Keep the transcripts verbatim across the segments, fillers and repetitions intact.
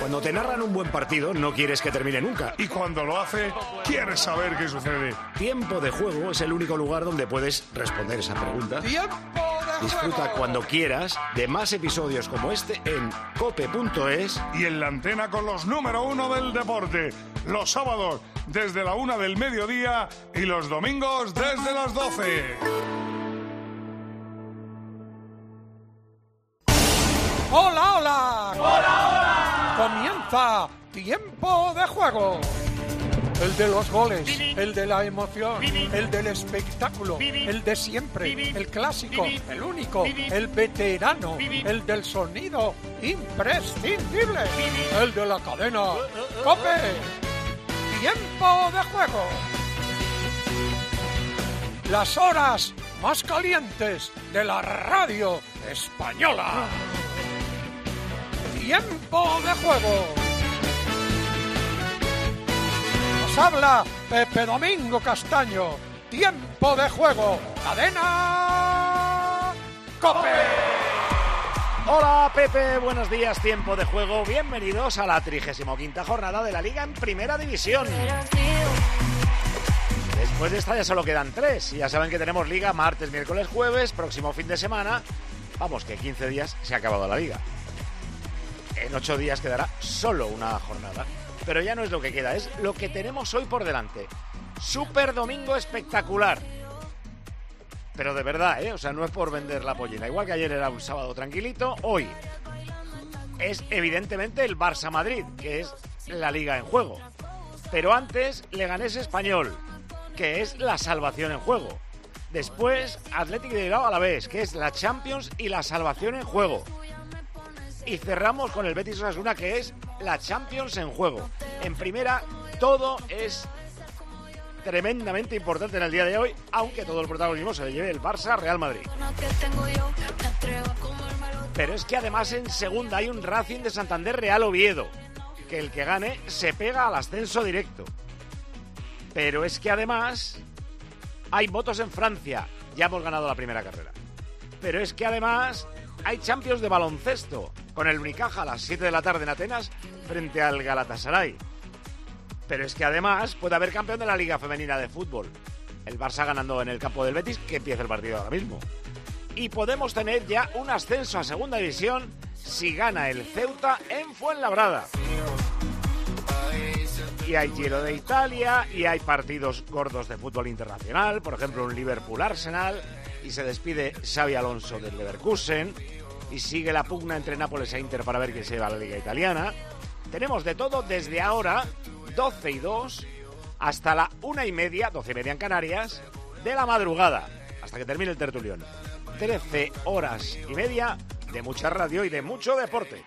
Cuando te narran un buen partido, no quieres que termine nunca. Y cuando lo hace, quieres saber qué sucede. Tiempo de Juego es el único lugar donde puedes responder esa pregunta. ¡Tiempo de Disfruta juego! cuando quieras de más episodios como este en cope punto es. Y en la antena con los número uno del deporte. Los sábados desde la una del mediodía y los domingos desde las doce. ¡Hola, hola! ¡Hola, hola! Comienza Tiempo de Juego. El de los goles, Vivi. el de la emoción, Vivi. el del espectáculo, Vivi. el de siempre, Vivi. el clásico, Vivi. el único, Vivi. el veterano, Vivi. el del sonido imprescindible, Vivi. el de la cadena COPE. Tiempo de Juego. Las horas más calientes de la radio española. Tiempo de Juego. Nos habla Pepe Domingo Castaño. Tiempo de Juego. Cadena COPE. Hola Pepe, buenos días, Tiempo de Juego. Bienvenidos a la trigésima quinta jornada de la Liga en Primera División. Después de esta ya solo quedan tres. Y ya saben que tenemos Liga martes, miércoles, jueves, próximo fin de semana. Vamos, que en quince días se ha acabado la Liga. En ocho días quedará solo una jornada. Pero ya no es lo que queda, es lo que tenemos hoy por delante. Super domingo espectacular. Pero de verdad, ¿eh? O sea, no es por vender la pollina. Igual que ayer era un sábado tranquilito, hoy es evidentemente el Barça-Madrid, que es la Liga en juego. Pero antes, Leganés Español, que es la salvación en juego. Después, Athletic de Bilbao Alavés, que es la Champions y la salvación en juego. Y cerramos con el Betis Osasuna, que es la Champions en juego. En primera, todo es tremendamente importante en el día de hoy, aunque todo el protagonismo se le lleve el Barça Real Madrid. Pero es que además en segunda hay un Racing de Santander Real Oviedo, que el que gane se pega al ascenso directo. Pero es que además hay motos en Francia, ya hemos ganado la primera carrera. Pero es que además hay Champions de baloncesto, con el Unicaja a las siete de la tarde en Atenas frente al Galatasaray. Pero es que además puede haber campeón de la Liga Femenina de Fútbol. El Barça ganando en el campo del Betis, que empieza el partido ahora mismo. Y podemos tener ya un ascenso a Segunda División si gana el Ceuta en Fuenlabrada. Y hay Giro de Italia, y hay partidos gordos de fútbol internacional, por ejemplo un Liverpool-Arsenal, y se despide Xabi Alonso del Leverkusen, y sigue la pugna entre Nápoles e Inter para ver quién se va a la Liga Italiana. Tenemos de todo desde ahora, doce y dos, hasta la una y media, doce y media en Canarias, de la madrugada, hasta que termine el tertulión. trece horas y media de mucha radio y de mucho deporte.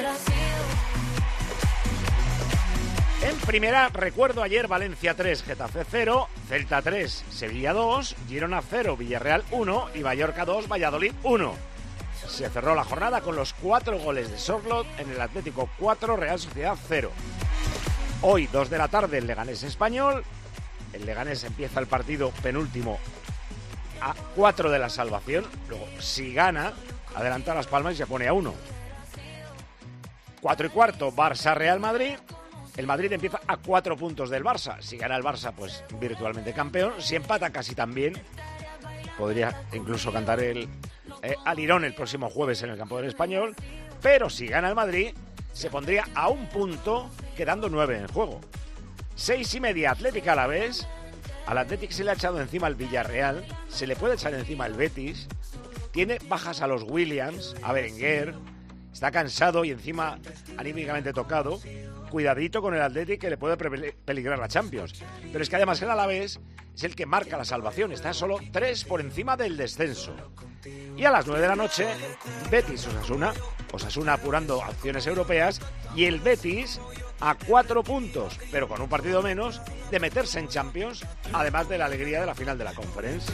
En primera, recuerdo ayer Valencia tres, Getafe cero, Celta tres, Sevilla dos, Girona cero, Villarreal uno y Mallorca dos, Valladolid uno. Se cerró la jornada con los cuatro goles de Sorloth en el Atlético cuatro, Real Sociedad cero. Hoy, dos de la tarde, el Leganés Español. El Leganés empieza el partido penúltimo a cuatro de la salvación. Luego, si gana, adelanta Las Palmas y se pone a uno. cuatro y cuarto, Barça-Real Madrid. El Madrid empieza a cuatro puntos del Barça. Si gana el Barça, pues virtualmente campeón. Si empata, casi también. Podría incluso cantar el eh, alirón el próximo jueves en el campo del Español. Pero si gana el Madrid, se pondría a un punto, quedando nueve en juego. Seis y media, Atlético Alavés. Al Atlético se le ha echado encima el Villarreal. Se le puede echar encima el Betis. Tiene bajas a los Williams, a Berenguer. Está cansado y encima anímicamente tocado. Cuidadito con el Athletic, que le puede peligrar la Champions. Pero es que además el Alavés es el que marca la salvación. Está solo tres por encima del descenso. Y a las nueve de la noche, Betis Osasuna. Osasuna apurando opciones europeas. Y el Betis a cuatro puntos, pero con un partido menos, de meterse en Champions. Además de la alegría de la final de la Conference.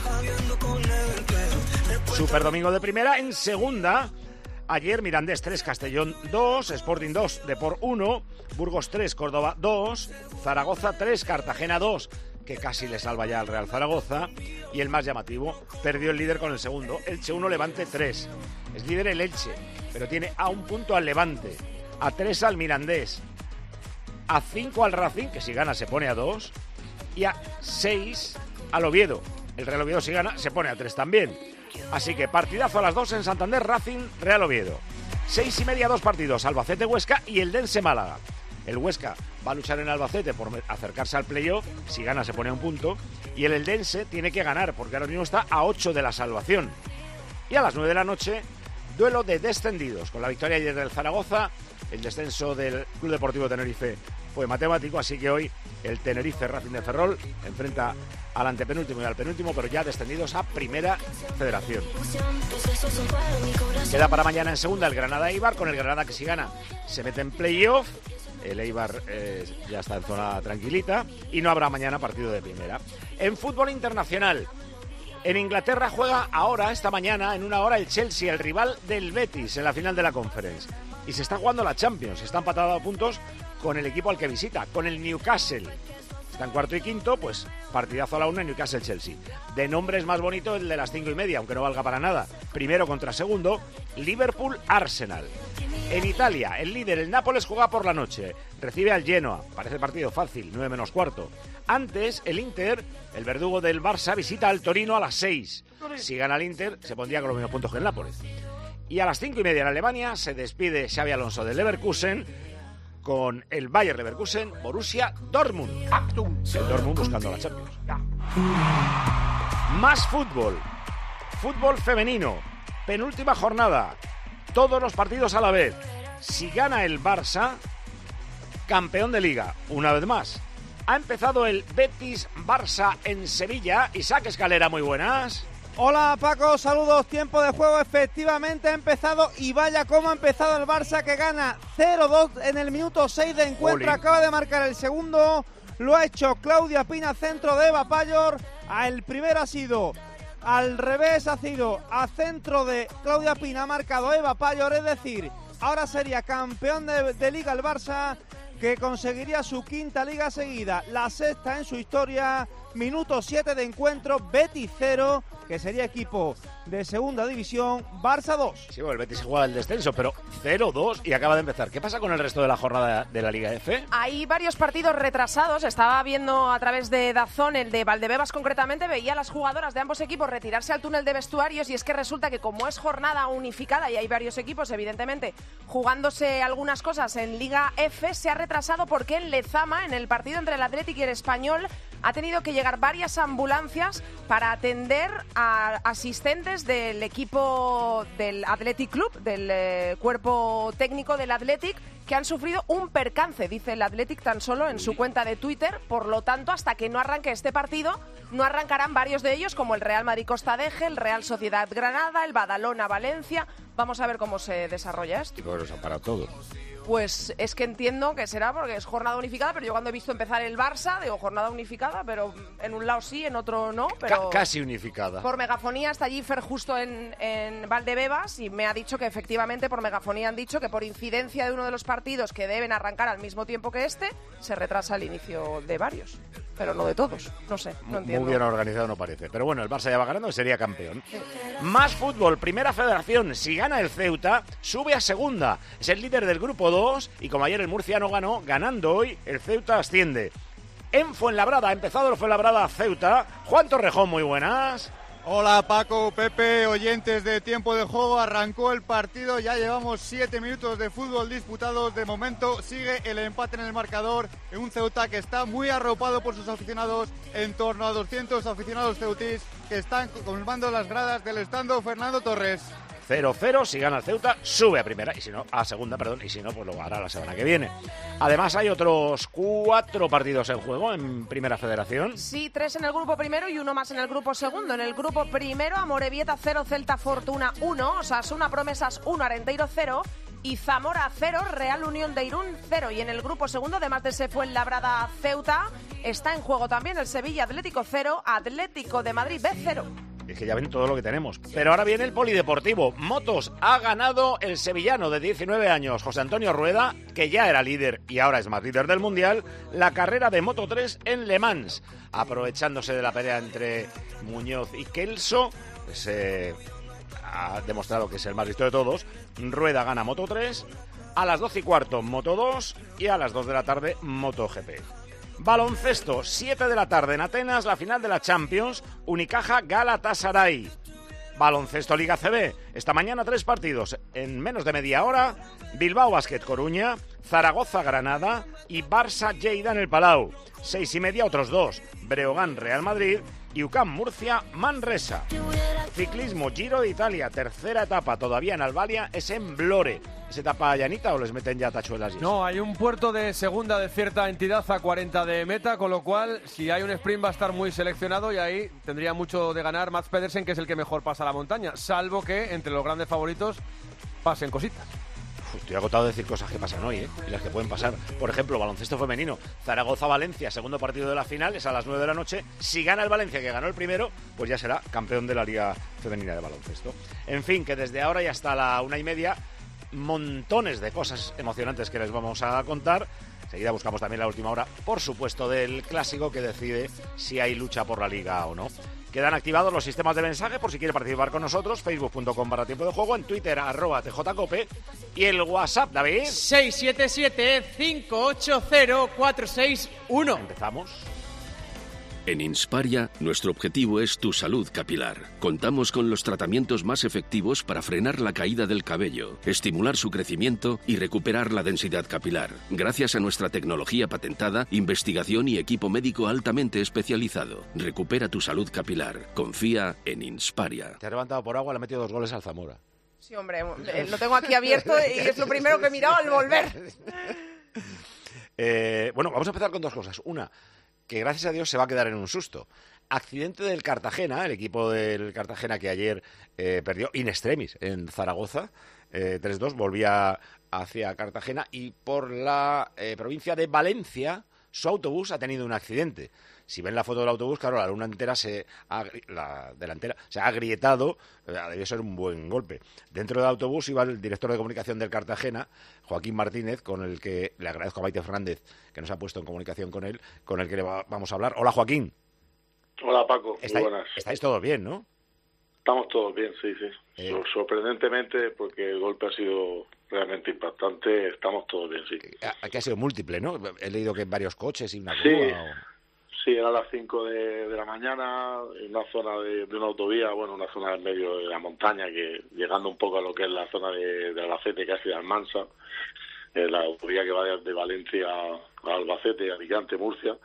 Super domingo de primera. En segunda, ayer Mirandés tres, Castellón dos, Sporting dos, Depor uno, Burgos tres, Córdoba dos, Zaragoza tres, Cartagena dos, que casi le salva ya al Real Zaragoza, y el más llamativo, perdió el líder con el segundo, Elche uno, Levante tres. Es líder el Elche, pero tiene a un punto al Levante. a tres al Mirandés, a cinco al Racing, que si gana se pone a dos, y a seis al Oviedo. El Real Oviedo si gana se pone a tres también. Así que partidazo a las dos en Santander, Racing, Real Oviedo. Seis y media, dos partidos, Albacete-Huesca y el Dense-Málaga. El Huesca va a luchar en Albacete por acercarse al playoff, si gana se pone a un punto, y el Eldense tiene que ganar, porque ahora mismo está a ocho de la salvación. Y a las nueve de la noche, duelo de descendidos. Con la victoria ayer del Zaragoza, el descenso del Club Deportivo Tenerife fue matemático, así que hoy el Tenerife Racing de Ferrol enfrenta al antepenúltimo y al penúltimo, pero ya descendidos a Primera Federación. Queda para mañana en segunda el Granada-Eibar, con el Granada que si gana se mete en playoff. El Eibar eh, ya está en zona tranquilita y no habrá mañana partido de primera. En fútbol internacional, en Inglaterra juega ahora, esta mañana, en una hora, el Chelsea, el rival del Betis en la final de la Conference. Y se está jugando la Champions, está empatado a puntos con el equipo al que visita, con el Newcastle. Está en cuarto y quinto, pues partidazo a la una, Newcastle-Chelsea. De nombre es más bonito el de las cinco y media, aunque no valga para nada. Primero contra segundo, Liverpool-Arsenal. En Italia, el líder, el Nápoles, juega por la noche. Recibe al Genoa. Parece partido fácil, nueve menos cuarto. Antes, el Inter, el verdugo del Barça, visita al Torino a las seis. Si gana el Inter, se pondría con los mismos puntos que el Nápoles. Y a las cinco y media en Alemania se despide Xabi Alonso del Leverkusen con el Bayer Leverkusen, Borussia Dortmund. El Dortmund buscando la Champions. Más fútbol. Fútbol femenino. Penúltima jornada. Todos los partidos a la vez. Si gana el Barça, campeón de Liga, una vez más. Ha empezado el Betis-Barça en Sevilla. Isaac Escalera, muy buenas. Hola Paco, saludos, tiempo de juego efectivamente ha empezado y vaya cómo ha empezado el Barça que gana cero dos en el minuto seis de encuentro, Oli. Acaba de marcar el segundo, lo ha hecho Claudia Pina, centro de Eva Payor, el primero ha sido al revés, ha sido a centro de Claudia Pina, ha marcado Eva Payor, es decir, ahora sería campeón de, de Liga el Barça, que conseguiría su quinta Liga seguida, la sexta en su historia. Minuto siete de encuentro, Betis cero, que sería equipo de segunda división, Barça dos. Sí, bueno, el Betis juega el descenso, pero cero dos y acaba de empezar. ¿Qué pasa con el resto de la jornada de la Liga F? Hay varios partidos retrasados. Estaba viendo a través de DAZN, el de Valdebebas concretamente, veía a las jugadoras de ambos equipos retirarse al túnel de vestuarios y es que resulta que como es jornada unificada y hay varios equipos, evidentemente, jugándose algunas cosas en Liga F, se ha retrasado porque en Lezama, en el partido entre el Athletic y el Español, ha tenido que llegar varias ambulancias para atender a asistentes del equipo del Athletic Club, del eh, cuerpo técnico del Athletic, que han sufrido un percance, dice el Athletic tan solo en su cuenta de Twitter. Por lo tanto, hasta que no arranque este partido, no arrancarán varios de ellos, como el Real Madrid-Costa Deje, el Real Sociedad Granada, el Badalona-Valencia. Vamos a ver cómo se desarrolla esto. Y por eso para todo. Pues es que entiendo que será porque es jornada unificada, pero yo cuando he visto empezar el Barça, digo jornada unificada, pero en un lado sí, en otro no. Pero C- casi unificada. Por megafonía está allí Fer justo en, en Valdebebas y me ha dicho que efectivamente por megafonía han dicho que por incidencia de uno de los partidos que deben arrancar al mismo tiempo que este, se retrasa el inicio de varios. Pero no de todos, no sé, no entiendo. Muy bien organizado no parece. Pero bueno, el Barça ya va ganando y sería campeón. Sí. Más fútbol, Primera Federación. Si gana el Ceuta, sube a segunda. Es el líder del grupo dos y como ayer el Murcia no ganó, ganando hoy, el Ceuta asciende. En Fuenlabrada, ha empezado el Fuenlabrada-Ceuta. Juan Torrejón, muy buenas. Hola Paco, Pepe, oyentes de Tiempo de Juego, arrancó el partido, ya llevamos siete minutos de fútbol disputados, de momento sigue el empate en el marcador, en un Ceuta que está muy arropado por sus aficionados, en torno a doscientos aficionados ceutís que están colmando las gradas del estando Fernando Torres. cero cero, si gana el Ceuta, sube a primera, y si no, a segunda, perdón, y si no, pues lo hará la semana que viene. Además, hay otros cuatro partidos en juego en Primera Federación. Sí, tres en el grupo primero y uno más en el grupo segundo. En el grupo primero, Amorebieta cero, Celta Fortuna uno, Osasuna Promesas uno, Arenteiro cero y Zamora cero, Real Unión de Irún cero. Y en el grupo segundo, además de ese Fuenlabrada Ceuta, está en juego también el Sevilla Atlético cero, Atlético de Madrid B cero. Es que ya ven todo lo que tenemos. Pero ahora viene el polideportivo. Motos, ha ganado el sevillano de diecinueve años, José Antonio Rueda, que ya era líder y ahora es más líder del Mundial, la carrera de Moto tres en Le Mans. Aprovechándose de la pelea entre Muñoz y Kelso, pues, eh, ha demostrado que es el más listo de todos. Rueda gana Moto tres, A las doce y cuarto, Moto dos y a las dos de la tarde, MotoGP. Baloncesto, siete de la tarde en Atenas, la final de la Champions, Unicaja Galatasaray. Baloncesto Liga C B, esta mañana tres partidos en menos de media hora, Bilbao Basket Coruña, Zaragoza Granada y Barça Lleida en el Palau. Seis y media otros dos, Breogán Real Madrid y U C A M Murcia Manresa. Ciclismo Giro de Italia, tercera etapa todavía en Albalia, es en Vlore. ¿Es etapa llanita o les meten ya tachuelas? Y no, hay un puerto de segunda de cierta entidad a cuarenta de meta, con lo cual si hay un sprint va a estar muy seleccionado y ahí tendría mucho de ganar Mats Pedersen, que es el que mejor pasa la montaña, salvo que entre los grandes favoritos pasen cositas. Uf, estoy agotado de decir cosas que pasan hoy, ¿eh? Y las que pueden pasar. Por ejemplo, baloncesto femenino, Zaragoza-Valencia, segundo partido de la final, es a las nueve de la noche. Si gana el Valencia, que ganó el primero, pues ya será campeón de la Liga Femenina de Baloncesto. En fin, que desde ahora y hasta la una y media, montones de cosas emocionantes que les vamos a contar. Enseguida buscamos también la última hora, por supuesto, del clásico que decide si hay lucha por la Liga o no. Quedan activados los sistemas de mensaje por si quiere participar con nosotros, facebook punto com barra tiempo de juego, en Twitter, arroba tjcope, y el WhatsApp, David. seis siete siete, cinco ocho cero, cuatro seis uno. Empezamos. En Insparia, nuestro objetivo es tu salud capilar. Contamos con los tratamientos más efectivos para frenar la caída del cabello, estimular su crecimiento y recuperar la densidad capilar. Gracias a nuestra tecnología patentada, investigación y equipo médico altamente especializado. Recupera tu salud capilar. Confía en Insparia. Te has levantado por agua, le ha metido dos goles al Zamora. Sí, hombre, lo tengo aquí abierto y es lo primero que he mirado al volver. eh, bueno, vamos a empezar con dos cosas. Una, que gracias a Dios se va a quedar en un susto. Accidente del Cartagena, el equipo del Cartagena que ayer eh, perdió in extremis en Zaragoza, eh, tres dos, volvía hacia Cartagena, y por la eh, provincia de Valencia su autobús ha tenido un accidente. Si ven la foto del autobús, claro, la luna entera se ha, la delantera se ha agrietado, eh, debió ser un buen golpe. Dentro del autobús iba el director de comunicación del Cartagena, Joaquín Martínez, con el que le agradezco a Maite Fernández que nos ha puesto en comunicación con él, con el que le va, vamos a hablar. Hola, Joaquín. Hola, Paco. Muy ¿Estáis, buenas. Estáis todos bien, ¿no? Estamos todos bien, sí, sí. Eh. Sorprendentemente, porque el golpe ha sido realmente impactante, estamos todos bien, sí. Aquí ha sido múltiple, ¿no? He leído que en varios coches y una sí. grúa. O... Sí, era a las cinco de, de la mañana, en una zona de, de una autovía, bueno, una zona en medio de la montaña, que llegando un poco a lo que es la zona de, de Albacete, casi de Almansa, eh, la autovía que va de, de Valencia a Albacete, Alicante, Murcia,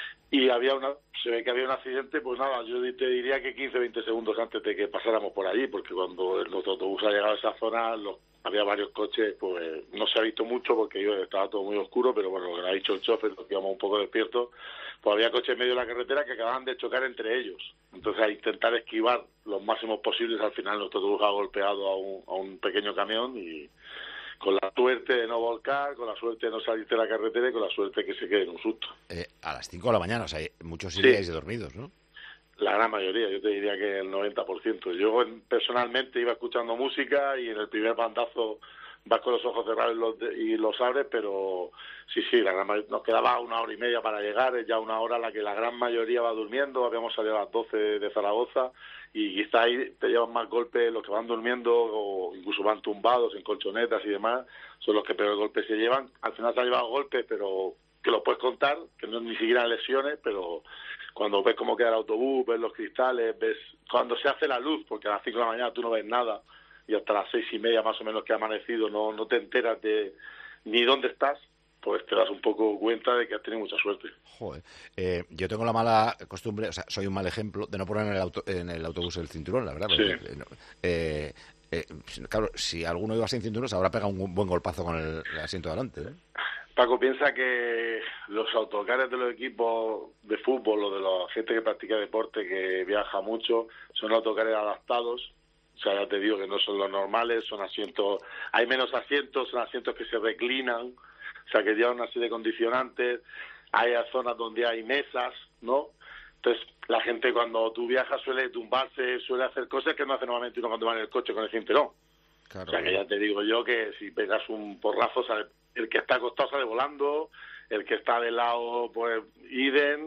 y había una, se ve que había un accidente, pues nada, yo te diría que quince, veinte segundos antes de que pasáramos por allí, porque cuando nuestro autobús ha llegado a esa zona, los, había varios coches, pues no se ha visto mucho porque yo estaba todo muy oscuro, pero bueno, lo que me ha dicho el chofer, los que íbamos un poco despiertos, pues había coches en medio de la carretera que acababan de chocar entre ellos. Entonces, a intentar esquivar los máximos posibles, al final nuestro autobús ha golpeado a un, a un pequeño camión y con la suerte de no volcar, con la suerte de no salir de la carretera y con la suerte de que se quede en un susto. Eh, a las cinco de la mañana, o sea, muchos iríais sí. dormidos, ¿no? La gran mayoría, yo te diría que el noventa por ciento. Yo personalmente iba escuchando música y en el primer bandazo vas con los ojos cerrados y los, de, y los abres, pero sí, sí, la gran mayoría, nos quedaba una hora y media para llegar, es ya una hora en la que la gran mayoría va durmiendo, habíamos salido a las doce de Zaragoza y quizá ahí te llevan más golpes los que van durmiendo o incluso van tumbados en colchonetas y demás, son los que peor golpes se llevan. Al final se han llevado golpes, pero que los puedes contar, que no ni siquiera lesiones, pero cuando ves cómo queda el autobús, ves los cristales, ves cuando se hace la luz, porque a las cinco de la mañana tú no ves nada, y hasta las seis y media más o menos que ha amanecido no, no te enteras de ni dónde estás, pues te das un poco cuenta de que has tenido mucha suerte. Joder, eh, yo tengo la mala costumbre, o sea, soy un mal ejemplo de no poner en el, auto, en el autobús el cinturón, la verdad. Sí. Porque, eh, eh, claro, si alguno iba sin cinturón, se habrá pegado un buen golpazo con el, el asiento de delante, ¿eh? Paco, piensa que los autocares de los equipos de fútbol o de la gente que practica deporte, que viaja mucho, son autocares adaptados. O sea, ya te digo que no son los normales, son asientos, hay menos asientos, son asientos que se reclinan, o sea, que llevan una serie de condicionantes, hay zonas donde hay mesas, ¿no? Entonces, la gente cuando tú viajas suele tumbarse, suele hacer cosas que no hace normalmente uno cuando va en el coche con el cinturón. Claro. O sea, que ya te digo yo que si pegas un porrazo, sale, el que está acostado sale volando, el que está de lado, pues, idem,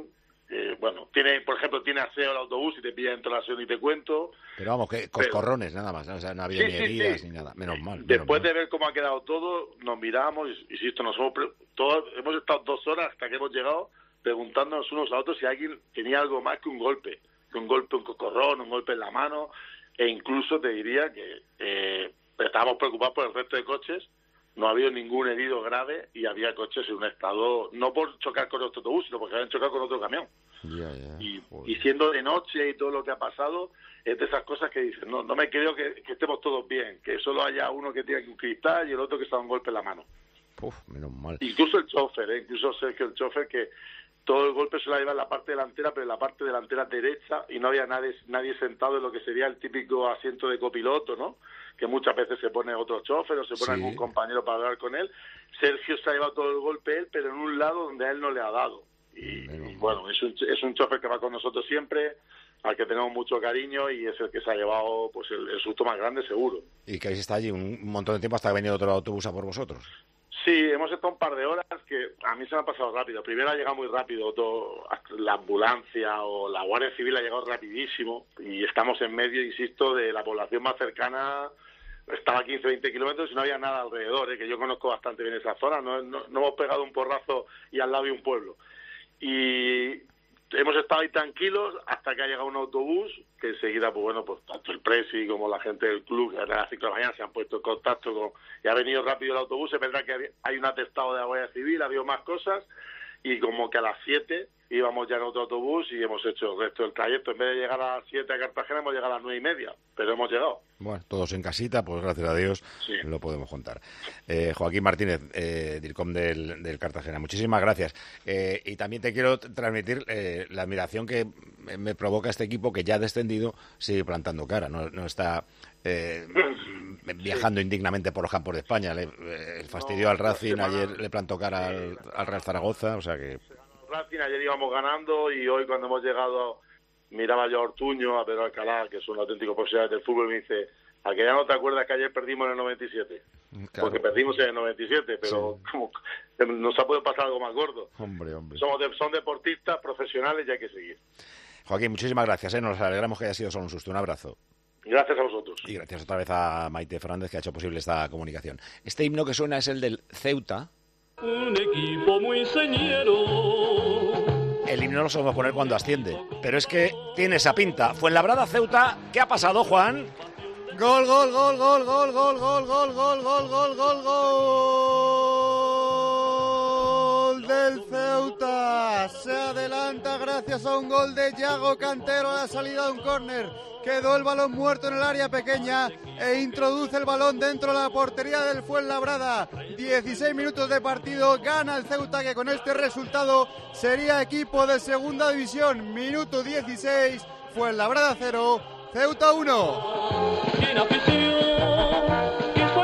Eh, bueno, tiene, por ejemplo, tiene aseo el autobús y te pilla dentro de la aseo y te cuento. Pero vamos, que coscorrones nada más, ¿no? O sea, no había Sí, ni sí, heridas sí. ni nada, menos mal. Después menos de ver cómo ha quedado todo, nos miramos, y, insisto, nos hemos, pre- todos, hemos estado dos horas hasta que hemos llegado preguntándonos unos a otros si alguien tenía algo más que un golpe, que un golpe, un cocorrón, un golpe en la mano, e incluso te diría que eh, estábamos preocupados por el resto de coches. No ha habido ningún herido grave y había coches en un estado, no por chocar con otro autobús, sino porque habían chocado con otro camión. Ya, ya. Y, y siendo de noche y todo lo que ha pasado, es de esas cosas que dicen, no, no me creo que, que estemos todos bien, que solo haya uno que tiene un cristal y el otro que se da un golpe en la mano. Uf, menos mal. Incluso el chofer, ¿eh? incluso sé que el chofer que todo el golpe se lo lleva en la parte delantera, pero en la parte delantera derecha, y no había nadie, nadie sentado en lo que sería el típico asiento de copiloto, ¿no? Que muchas veces se pone otro chofer o se pone Sí. algún compañero para hablar con él. Sergio se ha llevado todo el golpe él, pero en un lado donde a él no le ha dado. Y, y bueno, es un, es un chofer que va con nosotros siempre, al que tenemos mucho cariño, y es el que se ha llevado pues el, el susto más grande, seguro. Y que habéis estado allí un montón de tiempo hasta que ha venido otro autobús a por vosotros. Sí, hemos estado un par de horas que a mí se me ha pasado rápido. Primero ha llegado muy rápido todo, la ambulancia o la Guardia Civil ha llegado rapidísimo, y estamos en medio, insisto, de la población más cercana. Estaba a quince a veinte kilómetros y no había nada alrededor, ¿eh? Que yo conozco bastante bien esa zona. No, no, no hemos pegado un porrazo y al lado hay un pueblo. Y hemos estado ahí tranquilos hasta que ha llegado un autobús que enseguida, pues bueno, pues tanto el presi como la gente del club, que a las cinco de la mañana se han puesto en contacto con, y ha venido rápido el autobús. Es verdad que hay un atestado de la Guardia Civil, ha habido más cosas, y como que a las siete íbamos ya en otro autobús y hemos hecho el resto del trayecto. En vez de llegar a las siete a Cartagena, hemos llegado a las nueve y media, pero hemos llegado. Bueno, todos en casita, pues gracias a Dios Sí. lo podemos contar. Eh, Joaquín Martínez, eh, DIRCOM del, del Cartagena, muchísimas gracias. Eh, y también te quiero transmitir eh, la admiración que me provoca este equipo, que ya ha descendido, sigue plantando cara, no, no está eh, viajando indignamente por los campos de España. Le eh, fastidió No, al Racing, la semana- ayer le plantó cara al, al Real Zaragoza, o sea que... Racing, ayer íbamos ganando, y hoy cuando hemos llegado miraba yo a Ortuño, a Pedro Alcalá, que son auténticos profesionales del fútbol, y me dice, ¿a que ya no te acuerdas que ayer perdimos en el noventa y siete? Claro. Porque perdimos en el noventa y siete, pero Sí. como nos ha podido pasar algo más gordo. Hombre, hombre. Somos de- son deportistas profesionales y hay que seguir. Joaquín, muchísimas gracias, ¿eh? Nos alegramos que haya sido solo un susto. Un abrazo. Gracias a vosotros. Y gracias otra vez a Maite Fernández, que ha hecho posible esta comunicación. Este himno que suena es el del Ceuta. Un equipo muy señero. El himno lo sabemos poner cuando asciende, pero es que tiene esa pinta. Fuenlabrada, Ceuta, ¿qué ha pasado, Juan? Gol, gol, gol, gol, gol, gol, gol, gol, gol, gol, gol, gol, gol del Ceuta. Se adelanta gracias a un gol de Yago Cantero a la salida de un córner. Quedó el balón muerto en el área pequeña e introduce el balón dentro de la portería del Fuenlabrada. dieciséis minutos de partido, gana el Ceuta, que con este resultado sería equipo de segunda división. Minuto dieciséis, Fuenlabrada cero, Ceuta uno. Sin afición, y su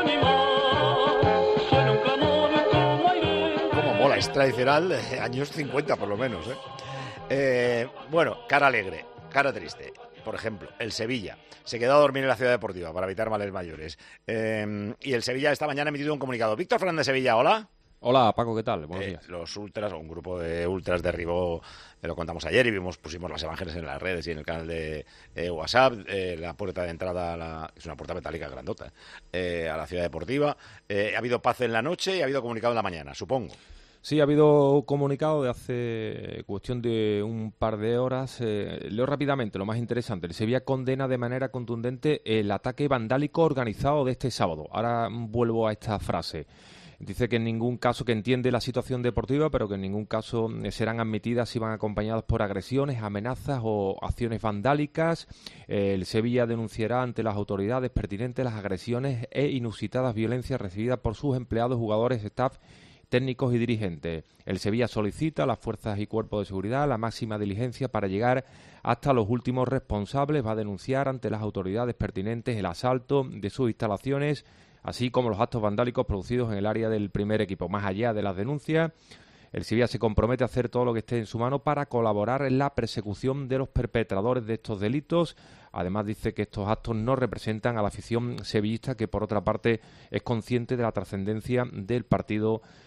animal, suena un clamor como aire. Como mola, es tradicional de años cincuenta por lo menos, ¿eh? Eh, bueno, cara alegre, cara triste. Por ejemplo, el Sevilla se quedó a dormir en la Ciudad Deportiva para evitar males mayores. Eh, y el Sevilla esta mañana ha emitido un comunicado. Víctor Fernández de Sevilla, hola. Hola, Paco, ¿qué tal? Buenos Eh, días. los ultras, o un grupo de ultras derribó, eh, lo contamos ayer y vimos, pusimos las imágenes en las redes y en el canal de eh, WhatsApp, eh, la puerta de entrada, a la, es una puerta metálica grandota, eh, a la Ciudad Deportiva. Eh, ha habido paz en la noche y ha habido comunicado en la mañana, supongo. Sí, ha habido comunicado de hace cuestión de un par de horas. Eh, leo rápidamente lo más interesante. El Sevilla condena de manera contundente el ataque vandálico organizado de este sábado. Ahora vuelvo a esta frase. Dice que en ningún caso, que entiende la situación deportiva, pero que en ningún caso serán admitidas si van acompañadas por agresiones, amenazas o acciones vandálicas. Eh, el Sevilla denunciará ante las autoridades pertinentes las agresiones e inusitadas violencias recibidas por sus empleados, jugadores, staff, técnicos y dirigentes. El Sevilla solicita a las fuerzas y cuerpos de seguridad la máxima diligencia para llegar hasta los últimos responsables. Va a denunciar ante las autoridades pertinentes el asalto de sus instalaciones, así como los actos vandálicos producidos en el área del primer equipo. Más allá de las denuncias, el Sevilla se compromete a hacer todo lo que esté en su mano para colaborar en la persecución de los perpetradores de estos delitos. Además, dice que estos actos no representan a la afición sevillista, que por otra parte es consciente de la trascendencia del partido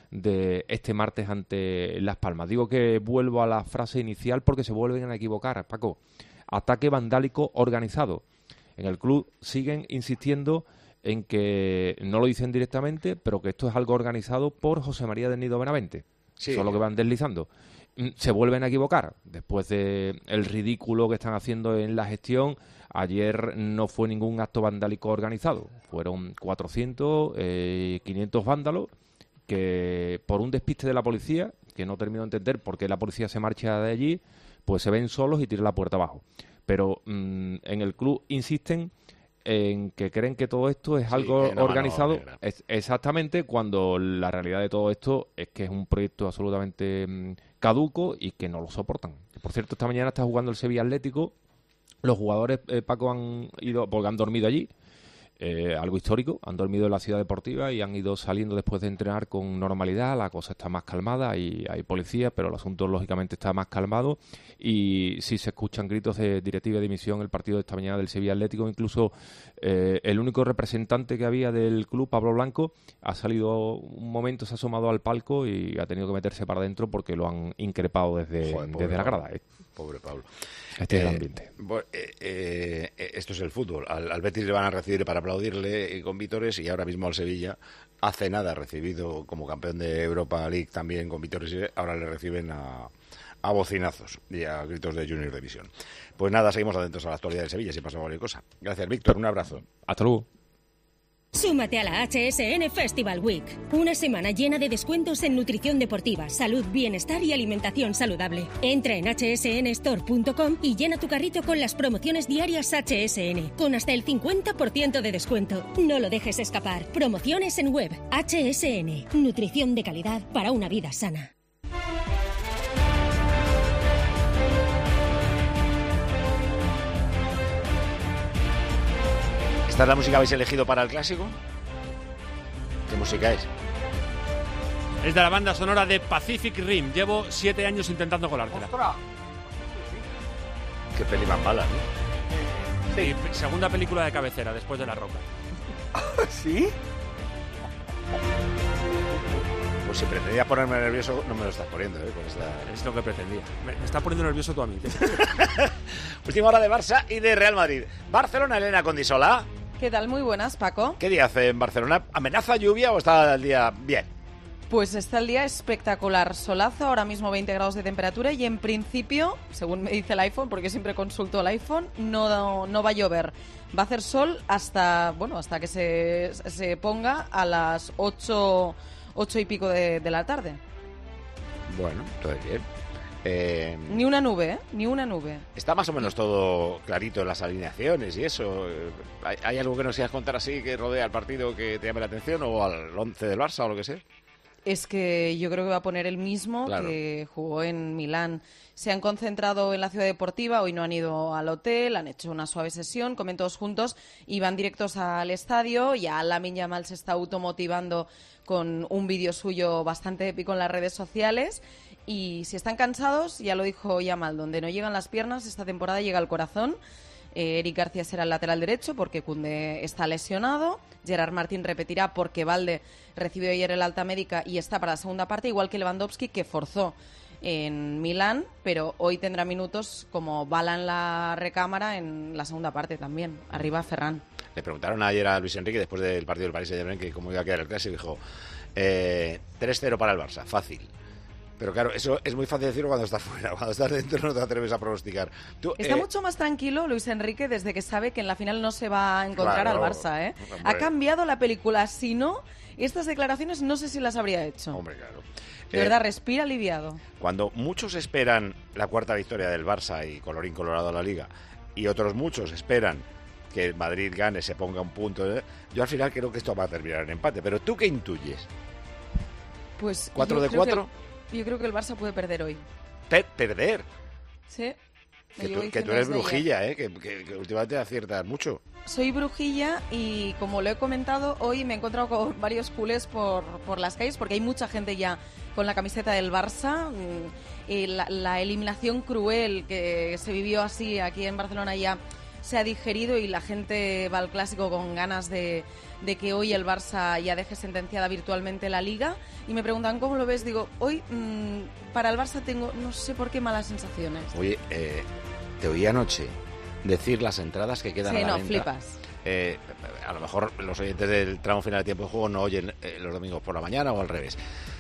de este martes ante Las Palmas. Digo que vuelvo a la frase inicial porque se vuelven a equivocar, Paco. Ataque vandálico organizado. En el club siguen insistiendo en que no lo dicen directamente, pero que esto es algo organizado por José María del Nido Benavente. Sí. Eso es lo que van deslizando. Se vuelven a equivocar después de el ridículo que están haciendo en la gestión. Ayer no fue ningún acto vandálico organizado. Fueron cuatrocientos, eh, quinientos vándalos que por un despiste de la policía, que no termino de entender por qué la policía se marcha de allí, pues se ven solos y tiran la puerta abajo. Pero mmm, en el club insisten en que creen que todo esto es sí, algo no, organizado, no, no, no. Es exactamente, cuando la realidad de todo esto es que es un proyecto absolutamente mmm, caduco y que no lo soportan. Por cierto, esta mañana está jugando el Sevilla Atlético. Los jugadores, eh, Paco, han ido porque han dormido allí. Eh, algo histórico, han dormido en la ciudad deportiva y han ido saliendo después de entrenar con normalidad. La cosa está más calmada y hay policías, pero el asunto lógicamente está más calmado y sí se escuchan gritos de directiva de dimisión. El partido de esta mañana del Sevilla Atlético, incluso eh, el único representante que había del club, Pablo Blanco, ha salido un momento, se ha asomado al palco y ha tenido que meterse para adentro porque lo han increpado desde, Joder, desde la grada. ¿eh? Pobre Pablo. Este eh, es el ambiente. Bueno, eh, eh, esto es el fútbol. Al, al Betis le van a recibir para aplaudirle con vítores y ahora mismo al Sevilla hace nada recibido como campeón de Europa League también con vítores y ahora le reciben a, a bocinazos y a gritos de Junior División. Pues nada, seguimos atentos a la actualidad del Sevilla si pasa cualquier cosa. Gracias, Víctor. Un abrazo. Hasta luego. Súmate a la H S N Festival Week, una semana llena de descuentos en nutrición deportiva, salud, bienestar y alimentación saludable. Entra en h s n store punto com y llena tu carrito con las promociones diarias H S N, con hasta el cincuenta por ciento de descuento. No lo dejes escapar. Promociones en web. H S N, nutrición de calidad para una vida sana. ¿Esta es la música que habéis elegido para el clásico? ¿Qué música es? Es de la banda sonora de Pacific Rim. Llevo siete años intentando colártela. ¡Ostras! Qué peli más mala, ¿no? Sí, segunda película de cabecera después de La Roca. ¿Sí? Pues si pretendías ponerme nervioso, no me lo estás poniendo, ¿eh? Con esta... Es lo que pretendía. Me, me está poniendo nervioso tú a mí. Última hora de Barça y de Real Madrid. Barcelona, Elena Condisola. ¿Qué tal? Muy buenas, Paco. ¿Qué día hace en Barcelona? ¿Amenaza lluvia o está el día bien? Pues está el día espectacular. Solazo, ahora mismo veinte grados de temperatura y en principio, según me dice el iPhone, porque siempre consulto el iPhone, no, no va a llover. Va a hacer sol hasta, bueno, hasta que se, se ponga a las ocho, ocho y pico de, de la tarde. Bueno, todo bien. Eh, ni una nube, ¿eh? Ni una nube. Está más o menos todo clarito en las alineaciones y eso. ¿Hay, hay algo que nos quieras contar así que rodea al partido que te llame la atención o al once del Barça o lo que sea? Es que yo creo que va a poner el mismo claro. que jugó en Milán. Se han concentrado en la ciudad deportiva, hoy no han ido al hotel, han hecho una suave sesión, comen todos juntos y van directos al estadio. Ya Lamine Yamal se está automotivando con un vídeo suyo bastante épico en las redes sociales. Y si están cansados, ya lo dijo Yamal, donde no llegan las piernas, esta temporada llega el corazón. Eh, Eric García será el lateral derecho porque Koundé está lesionado. Gerard Martín repetirá porque Valde recibió ayer el alta médica y está para la segunda parte, igual que Lewandowski, que forzó en Milán, pero hoy tendrá minutos como bala en la recámara en la segunda parte también. Arriba Ferran. Le preguntaron ayer a Luis Enrique, después del partido del Paris Saint-Germain, que cómo iba a quedar el clásico, y dijo eh, tres cero para el Barça, fácil. Pero claro, eso es muy fácil decirlo cuando estás fuera. Cuando estás dentro no te atreves a pronosticar. Tú, Está eh... mucho más tranquilo Luis Enrique desde que sabe que en la final no se va a encontrar claro, al Barça, ¿eh? Hombre. Ha cambiado la película. Si no, estas declaraciones no sé si las habría hecho. Hombre, claro. De eh, verdad, respira aliviado. Cuando muchos esperan la cuarta victoria del Barça y colorín colorado a la Liga, y otros muchos esperan que el Madrid gane, se ponga un punto, ¿eh? Yo al final creo que esto va a terminar en empate. ¿Pero tú qué intuyes? Pues ¿Cuatro de cuatro? Yo creo que el Barça puede perder hoy. Per ¿Perder? Sí. Que tú, que tú eres brujilla, ¿eh? Que, que, que últimamente aciertas mucho. Soy brujilla y, como lo he comentado, hoy me he encontrado con varios culés por, por las calles porque hay mucha gente ya con la camiseta del Barça. Y la, la eliminación cruel que se vivió así aquí en Barcelona ya se ha digerido y la gente va al Clásico con ganas de, de que hoy el Barça ya deje sentenciada virtualmente la Liga. Y me preguntan, ¿cómo lo ves? Digo, hoy mmm, para el Barça tengo, no sé por qué, malas sensaciones. Oye, eh, te oí anoche decir las entradas que quedan sí, a la no, venta. flipas. Eh, a lo mejor los oyentes del tramo final de tiempo de juego no oyen eh, los domingos por la mañana o al revés.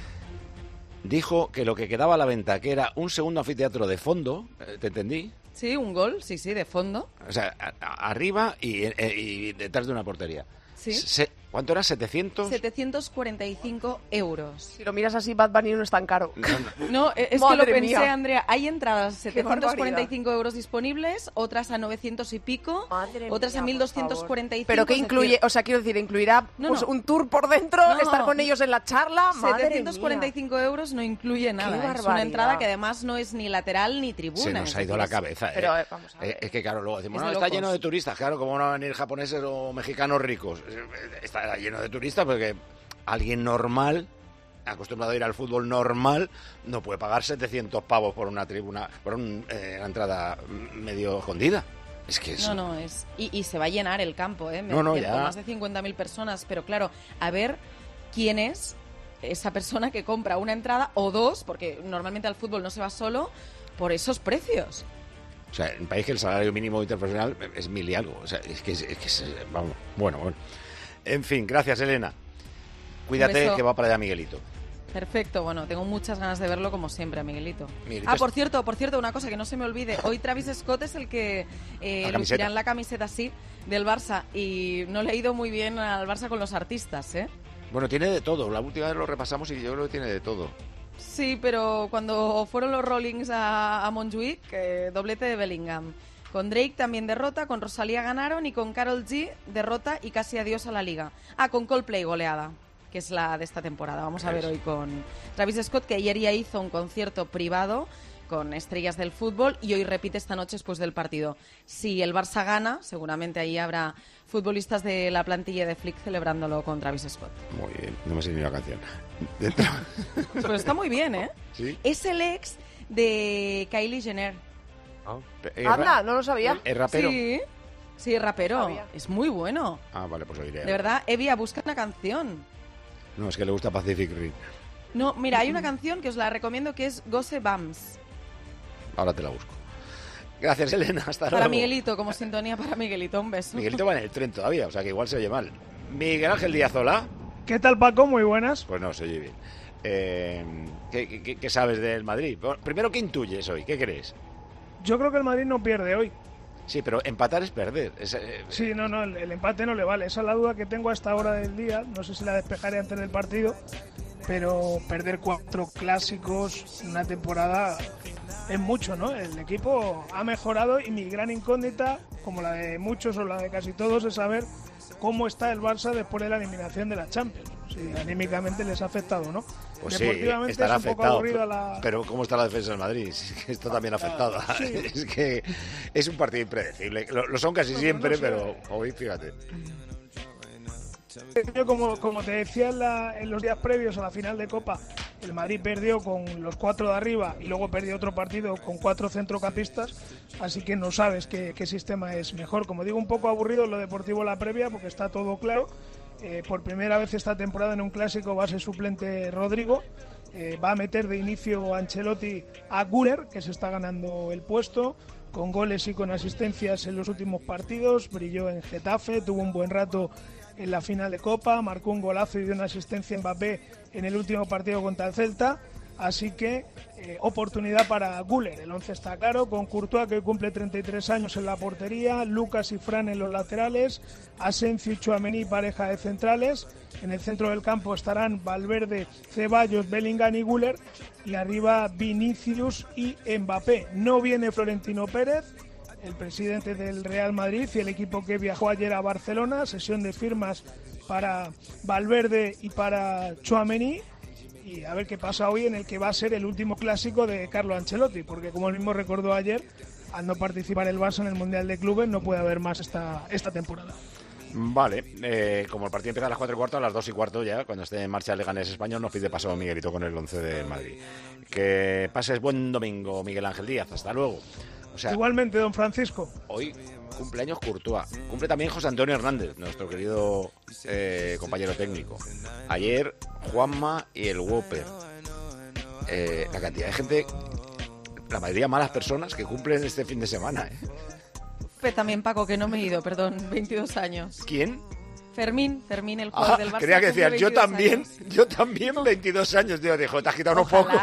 Dijo que lo que quedaba a la venta, que era un segundo anfiteatro de fondo, eh, ¿te entendí? Sí, un gol, sí, sí, de fondo. O sea, a, a, arriba y, eh, y detrás de una portería. Sí. Se, ¿Cuánto era? ¿setecientos? setecientos cuarenta y cinco euros. Si lo miras así, Bad Bunny no es tan caro. No, no. No, es Madre que lo pensé, mía. Andrea. Hay entradas setecientos cuarenta y cinco barbaridad. euros disponibles, otras a novecientos y pico, Madre otras mía, a mil doscientos cuarenta y cinco. ¿Pero qué es incluye? decir, O sea, quiero decir, ¿incluirá No, pues, no. un tour por dentro, No, estar no. con ellos en la charla? Madre setecientos cuarenta y mía. cinco euros no incluye nada. Es una barbaridad. entrada que además no es ni lateral ni tribuna. Se nos es ha ido decir, la es- cabeza. eh. Pero, eh, vamos a ver. Eh, es que claro, luego decimos, Es no, de está locos. lleno de turistas. Claro, ¿cómo van a venir japoneses o mexicanos ricos? Eh, Está lleno de turistas porque alguien normal, acostumbrado a ir al fútbol normal, no puede pagar setecientos pavos por una tribuna, por un, eh, una entrada medio escondida. Es que eso... No, no, es... Y, y se va a llenar el campo, ¿eh? Me No, no, decían, ya. con más de cincuenta mil personas. Pero claro, a ver quién es esa persona que compra una entrada o dos, porque normalmente al fútbol no se va solo, por esos precios. O sea, en un país que el salario mínimo interprofesional es mil y algo. O sea, es que, es, es que es- vamos, bueno, bueno. En fin, gracias, Elena. Cuídate, beso. que va para allá Miguelito. Perfecto, bueno, tengo muchas ganas de verlo como siempre, Miguelito. Miguelito Ah, es- por cierto, por cierto, una cosa que no se me olvide. Hoy Travis Scott es el que eh, La camiseta. lucirá en la camiseta así del Barça y no le ha ido muy bien al Barça con los artistas, ¿eh? Bueno, tiene de todo. La última vez lo repasamos y yo creo que tiene de todo. Sí, pero cuando fueron los Rollings a, a Montjuic, eh, doblete de Bellingham. Con Drake también derrota, con Rosalía ganaron y con Karol G derrota y casi adiós a la Liga. Ah, con Coldplay goleada, que es la de esta temporada. Vamos a ver hoy con Travis Scott, que ayer ya hizo un concierto privado con estrellas del fútbol y hoy repite esta noche después del partido. Si el Barça gana, seguramente ahí habrá futbolistas de la plantilla de Flick celebrándolo con Travis Scott. Muy bien, no me sé ni la canción. Dentro... Pero está muy bien, ¿eh? ¿Sí? Es el ex de Kylie Jenner. Eh, Anda, ra- no lo sabía. ¿Es rapero? Sí, sí, es rapero. Sabía. Es muy bueno. Ah, vale, pues lo diré. De verdad, Evia, busca una canción. No, es que le gusta Pacific Rim. No, mira, hay una canción que os la recomiendo que es Gosse Bams. Ahora te la busco. Gracias, Elena. Hasta Para luego. Miguelito, como sintonía para Miguelito. Un beso. Miguelito va en el tren todavía, o sea que igual se oye mal. Miguel Ángel Díaz, hola. ¿Qué tal, Paco? Muy buenas. Pues no, se oye bien. Eh, ¿qué, qué- qué sabes del Madrid? Bueno, primero, ¿qué intuyes hoy? ¿Qué crees? Yo creo que el Madrid no pierde hoy. Sí, pero empatar es perder. Es, eh, Sí, no, no, el, el empate no le vale. Esa es la duda que tengo a esta hora del día. No sé si la despejaré antes del partido, pero perder cuatro clásicos en una temporada es mucho, ¿no? El equipo ha mejorado y mi gran incógnita, como la de muchos o la de casi todos, es saber cómo está el Barça después de la eliminación de la Champions. Si anímicamente les ha afectado, ¿no? Pues sí, Deportivamente estará es un poco afectado. aburrida la... Pero ¿cómo está la defensa del Madrid? Es que esto también ha afectado. Sí. Es que es un partido impredecible. Lo, lo son casi Bueno, siempre, no sé. pero hoy, fíjate. Yo, como, como te decía en, la- en los días previos a la final de Copa, el Madrid perdió con los cuatro de arriba y luego perdió otro partido con cuatro centrocampistas, así que no sabes qué, qué sistema es mejor. Como digo, un poco aburrido en lo deportivo la previa porque está todo claro. Eh, por primera vez esta temporada en un clásico va a ser suplente Rodrigo. Eh, va a meter de inicio Ancelotti a Güler, que se está ganando el puesto, con goles y con asistencias en los últimos partidos. Brilló en Getafe, tuvo un buen rato en la final de Copa, marcó un golazo y dio una asistencia a Mbappé en el último partido contra el Celta. Así que eh, oportunidad para Güler. El once está claro, con Courtois, que hoy cumple treinta y tres años en la portería, Lucas y Fran en los laterales, Asensio y Tchouaméni pareja de centrales. En el centro del campo estarán Valverde, Ceballos, Bellingham y Güler, y arriba Vinicius y Mbappé. No viene Florentino Pérez, el presidente del Real Madrid y el equipo que viajó ayer a Barcelona, sesión de firmas para Valverde y para Tchouaméni. Y a ver qué pasa hoy en el que va a ser el último clásico de Carlo Ancelotti, porque como él mismo recordó ayer, al no participar el Barça en el Mundial de Clubes no puede haber más esta, esta temporada. Vale, eh, como el partido empieza a las cuatro y cuarto, a las dos y cuarto ya, cuando esté en marcha el Leganés español, nos pide paso Miguelito con el once de Madrid. Que pases buen domingo, Miguel Ángel Díaz. Hasta luego. O sea, igualmente, don Francisco. Hoy cumpleaños Courtois. Cumple también José Antonio Hernández, nuestro querido eh, compañero técnico. Ayer Juanma y el Whopper. Eh, la cantidad de gente, la mayoría malas personas que cumplen este fin de semana. ¿eh? Fe, también Paco, que no me he ido, perdón, veintidós años. ¿Quién? Fermín, Fermín, el jugador Ah, del Barça. creía que decías, yo también, años. yo también veintidós años. Digo, dijo, te has quitado unos pocos.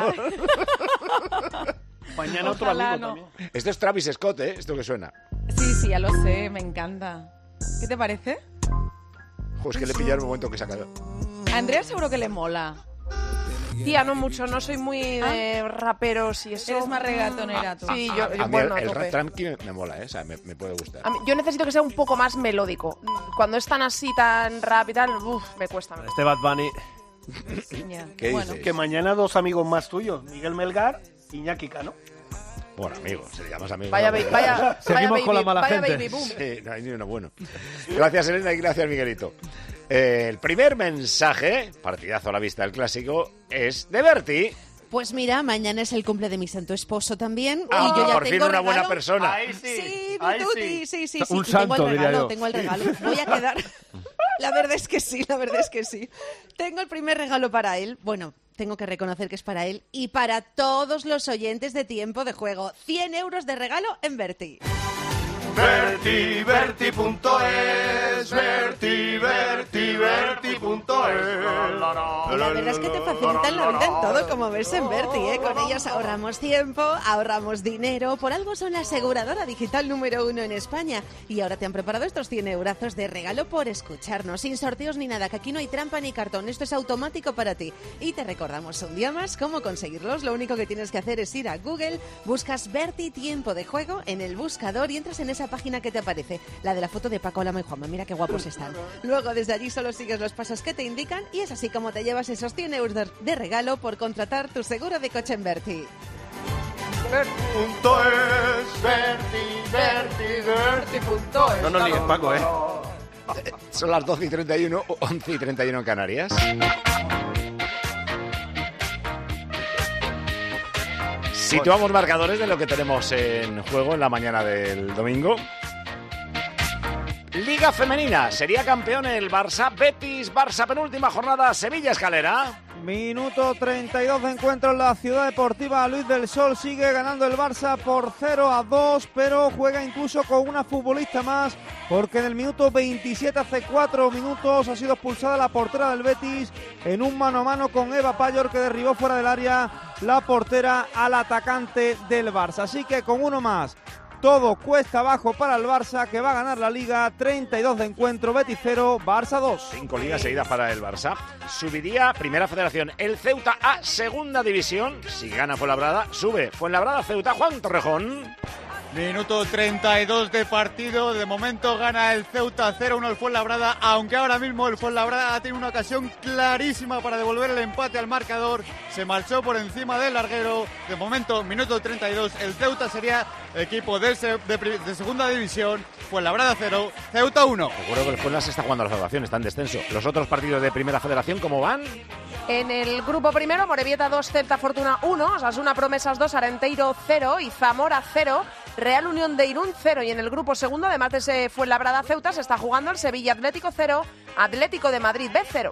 Mañana otro Ojalá amigo no. también. Esto es Travis Scott, ¿eh? Esto que suena. Sí, sí, ya lo sé, me encanta. ¿Qué te parece? Jo, es que le pillé el momento que saca. A Andrea seguro que le mola. Tía, no mucho, no soy muy de raperos y eso. Eres más reggaetonera tú. Sí, yo, yo A mí bueno, el, el a rap tope. tranqui me, me mola, ¿eh? O sea, me, me puede gustar. A mí- yo necesito que sea un poco más melódico. Cuando es tan así, tan rap y tal, uff, me cuesta. Este Bad Bunny. ¿Qué Bueno, dices? que mañana dos amigos más tuyos, Miguel Melgar y Iñaki Cano. Bueno, amigos, se llamas amigos. Vaya no, ba- pero- vaya- Seguimos vaya con la baby- mala vaya gente. baby boom. Sí, no hay ni uno bueno. Gracias, Elena, y gracias, Miguelito. Eh, el primer mensaje, partidazo a la vista del clásico, es de Berti. Pues mira, mañana es el cumple de mi santo esposo también. Ah, y yo ya por tengo fin una regalo. buena persona. Ahí sí, Sí, ahí Vituti, sí. sí, sí, sí. Un y santo, tengo el diría regalo, yo. tengo el regalo. Voy a quedar... La verdad es que sí, la verdad es que sí. Tengo el primer regalo para él. Bueno, tengo que reconocer que es para él y para todos los oyentes de Tiempo de Juego. cien euros de regalo en Berti. Berti, Berti punto es, Berti, Berti, Berti punto es. Y la verdad es que te facilitan la vida en todo, como ves en Berti, ¿eh? Con ellos ahorramos tiempo, ahorramos dinero. Por algo son la aseguradora digital número uno en España. Y ahora te han preparado estos cien eurazos de regalo por escucharnos. Sin sorteos ni nada, que aquí no hay trampa ni cartón. Esto es automático para ti. Y te recordamos un día más cómo conseguirlos. Lo único que tienes que hacer es ir a Google, buscas Berti Tiempo de Juego en el buscador y entras en esa página que te aparece, la de la foto de Paco, Lama y Juanma. Mira qué guapos están. Luego desde allí solo sigues los pasos que te indican y es así como te llevas esos cien euros de, de regalo por contratar tu seguro de coche en Berti. Punto es, Berti, Berti, Berti punto es. No nos líes, Paco, ¿eh? Son las doce y treinta y uno, once y treinta y uno en Canarias. Situamos marcadores de lo que tenemos en juego en la mañana del domingo. Liga Femenina, sería campeón el Barça, Betis, Barça penúltima jornada, Sevilla Escalera. Minuto treinta y dos de encuentro en la Ciudad Deportiva Luis del Sol. Sigue ganando el Barça por cero a dos, pero juega incluso con una futbolista más, porque en el minuto veintisiete, hace cuatro minutos, ha sido expulsada la portera del Betis en un mano a mano con Eva Payor, que derribó fuera del área la portera al atacante del Barça. Así que con uno más, todo cuesta abajo para el Barça, que va a ganar la Liga. Treinta y dos de encuentro, Betis cero, Barça dos. Cinco ligas seguidas para el Barça. Subiría Primera Federación el Ceuta a Segunda División. Si gana Fuenlabrada, sube Fuenlabrada Ceuta. Juan Torrejón. Minuto treinta y dos de partido. De momento gana el Ceuta cero uno el Fuenlabrada, aunque ahora mismo el Fuenlabrada ha tenido una ocasión clarísima para devolver el empate al marcador. Se marchó por encima del larguero. De momento, minuto treinta y dos, el Ceuta sería equipo de, se- de, pri- de segunda división. Fuenlabrada cero, Ceuta uno. Recuerdo que el Fuenlabrada se está jugando a la salvación, está en descenso. Los otros partidos de Primera Federación, ¿cómo van? En el grupo primero, Morevieta dos, Celta Fortuna uno, Osasuna Promesas dos, Arenteiro cero y Zamora cero, Real Unión de Irún cero. Y en el grupo segundo, además de ese Fuenlabrada Ceuta, se está jugando el Sevilla Atlético cero, Atlético de Madrid B cero.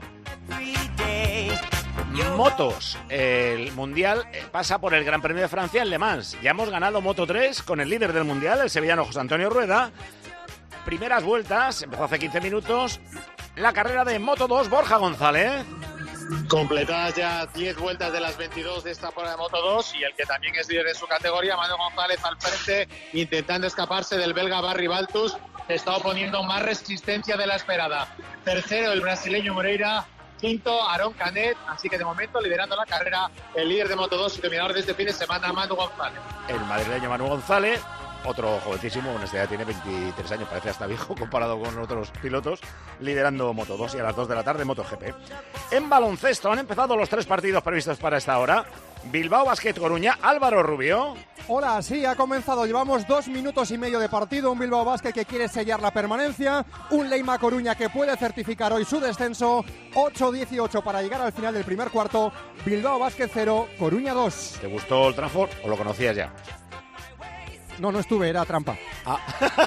Motos. El Mundial eh, pasa por el Gran Premio de Francia en Le Mans. Ya hemos ganado Moto tres con el líder del Mundial, el sevillano José Antonio Rueda. Primeras vueltas, empezó hace quince minutos. La carrera de Moto dos, Borja González. Completadas ya diez vueltas de las veintidós de esta prueba de Moto dos y el que también es líder en su categoría, Manuel González al frente, intentando escaparse del belga Barry Baltus, está oponiendo más resistencia de la esperada. Tercero el brasileño Moreira, quinto Aarón Canet, así que de momento liderando la carrera el líder de Moto dos y terminador de este fin de semana, Manuel González. El madrileño Manuel González, otro jovencísimo, en esta edad tiene veintitrés años, parece hasta viejo comparado con otros pilotos, liderando Moto dos y a las dos de la tarde MotoGP. En baloncesto han empezado los tres partidos previstos para esta hora. Bilbao Basket Coruña, Álvaro Rubio. Hola, sí, ha comenzado. Llevamos dos minutos y medio de partido. Un Bilbao Basket que quiere sellar la permanencia. Un Leima Coruña que puede certificar hoy su descenso. ocho dieciocho para llegar al final del primer cuarto. Bilbao Basket cero, Coruña dos. ¿Te gustó el Trafford o lo conocías ya? No, no estuve, era trampa. Ah.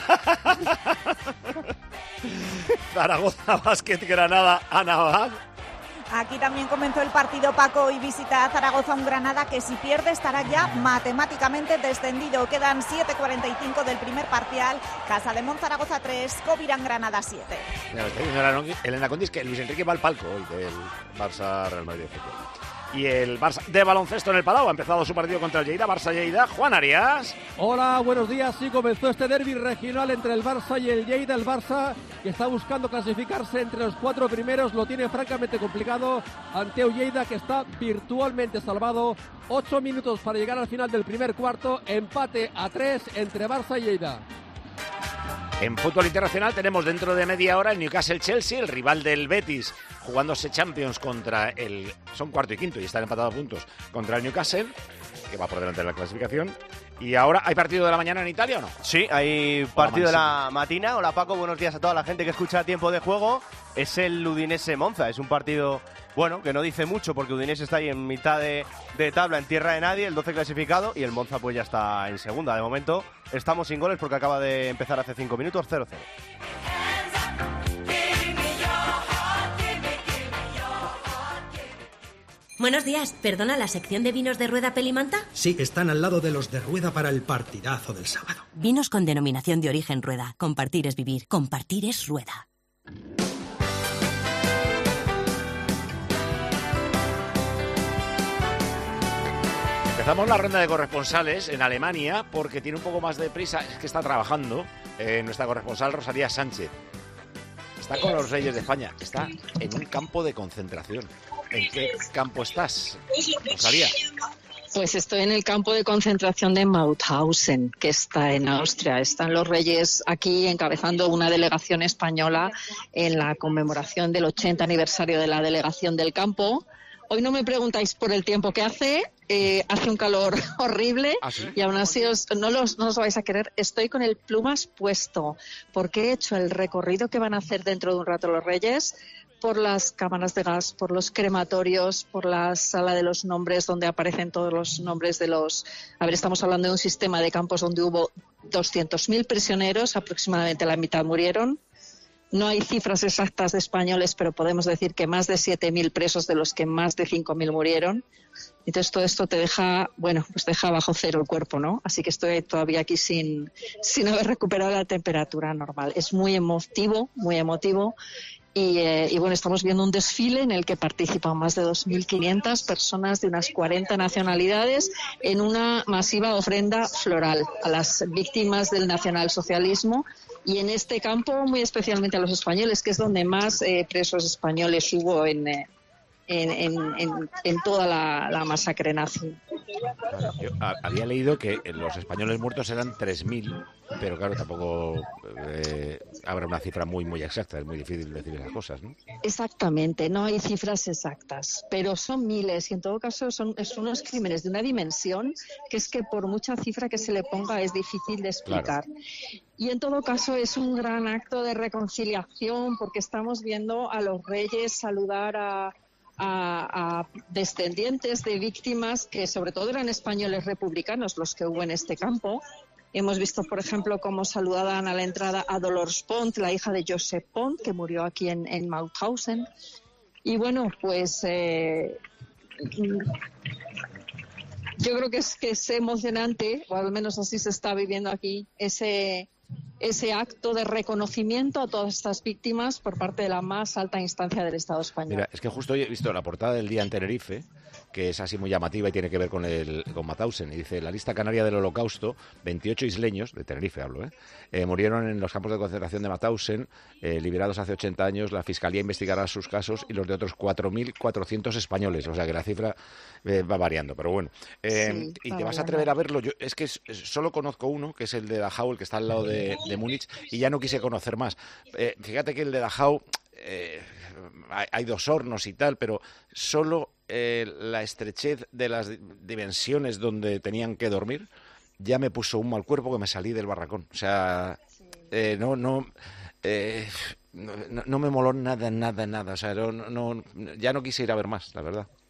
Zaragoza Basket Granada, Ana Abad. Aquí también comenzó el partido, Paco, y visita a Zaragoza un Granada que si pierde estará ya matemáticamente descendido. Quedan siete cuarenta y cinco del primer parcial. Casa de Mon Zaragoza tres, Covirán Granada siete. Mira, está diciendo Elena Condis que Luis Enrique va al palco hoy del Barça Real Madrid de fútbol. Y el Barça de baloncesto en el Palau ha empezado su partido contra el Lleida, Barça-Lleida. Juan Arias. Hola, buenos días. Sí, comenzó este derbi regional entre el Barça y el Lleida. El Barça, que está buscando clasificarse entre los cuatro primeros, lo tiene francamente complicado ante un Lleida que está virtualmente salvado. Ocho minutos para llegar al final del primer cuarto. Empate a tres entre Barça y Lleida. En fútbol internacional tenemos dentro de media hora el Newcastle-Chelsea, el rival del Betis, jugándose Champions contra el... Son cuarto y quinto y están empatados a puntos contra el Newcastle, que va por delante de la clasificación. Y ahora, ¿hay partido de la mañana en Italia o no? Sí, hay partido de la matina. Hola Paco, buenos días a toda la gente que escucha Tiempo de Juego. Es el Udinese-Monza, es un partido... Bueno, que no dice mucho porque Udinese está ahí en mitad de, de tabla, en tierra de nadie, el doce clasificado, y el Monza pues ya está en segunda. De momento estamos sin goles porque acaba de empezar hace cinco minutos, cero cero. Buenos días, ¿perdona la sección de vinos de Rueda Pelimanta? Sí, están al lado de los de Rueda para el partidazo del sábado. Vinos con denominación de origen Rueda. Compartir es vivir, compartir es Rueda. Empezamos la ronda de corresponsales en Alemania porque tiene un poco más de prisa. Es que está trabajando eh, nuestra corresponsal Rosalía Sánchez. Está con los Reyes de España. Está en un campo de concentración. ¿En qué campo estás, Rosalía? Pues estoy en el campo de concentración de Mauthausen, que está en Austria. Están los Reyes aquí encabezando una delegación española en la conmemoración del ochenta aniversario de la delegación del campo. Hoy no me preguntáis por el tiempo que hace, eh, hace un calor horrible. ¿Ah, sí? Y aún así os, no, los, no os vais a querer. Estoy con el plumas puesto porque he hecho el recorrido que van a hacer dentro de un rato los Reyes por las cámaras de gas, por los crematorios, por la sala de los nombres donde aparecen todos los nombres de los... A ver, estamos hablando de un sistema de campos donde hubo doscientos mil prisioneros, aproximadamente la mitad murieron. No hay cifras exactas de españoles, pero podemos decir que más de siete mil presos, de los que más de cinco mil murieron. Entonces todo esto te deja, bueno, pues deja bajo cero el cuerpo, ¿no? Así que estoy todavía aquí sin, sin haber recuperado la temperatura normal. Es muy emotivo, muy emotivo. Y, eh, y bueno, estamos viendo un desfile en el que participan más de dos mil quinientas personas de unas cuarenta nacionalidades en una masiva ofrenda floral a las víctimas del nacionalsocialismo. Y en este campo, muy especialmente a los españoles, que es donde más eh, presos españoles hubo en, eh, en, en, en, en toda la, la masacre nazi. Claro, yo a, había leído que los españoles muertos eran tres mil, pero claro, tampoco eh, habrá una cifra muy, muy exacta. Es muy difícil decir esas cosas, ¿no? Exactamente, no hay cifras exactas, pero son miles y en todo caso son, son unos crímenes de una dimensión que es que por mucha cifra que se le ponga es difícil de explicar. Claro. Y en todo caso es un gran acto de reconciliación porque estamos viendo a los reyes saludar a, a, a descendientes de víctimas que sobre todo eran españoles republicanos los que hubo en este campo. Hemos visto, por ejemplo, cómo saludaban a la entrada a Dolors Pont, la hija de Josep Pont, que murió aquí en, en Mauthausen. Y bueno, pues eh, yo creo que es, que es emocionante, o al menos así se está viviendo aquí, ese... ese acto de reconocimiento a todas estas víctimas por parte de la más alta instancia del Estado español. Mira, es que justo hoy he visto la portada del día en Tenerife, que es así muy llamativa y tiene que ver con el con Mauthausen, y dice: la lista canaria del Holocausto, veintiocho isleños, de Tenerife hablo, ¿eh? Eh, murieron en los campos de concentración de Mauthausen, eh, liberados hace ochenta años. La Fiscalía investigará sus casos y los de otros cuatro mil cuatrocientos españoles, o sea que la cifra eh, va variando, pero bueno. Eh, sí, y te vas a atrever a verlo. Yo es que es, solo conozco uno, que es el de Dachau, el que está al lado de, de Múnich, y ya no quise conocer más. Eh, fíjate que el de Dachau, eh, hay, hay dos hornos y tal, pero solo eh, la estrechez de las dimensiones donde tenían que dormir ya me puso un mal cuerpo que me salí del barracón. O sea, eh, no, no, eh, no, no me moló nada, nada, nada. O sea, no, no, ya no quise ir a ver más, la verdad.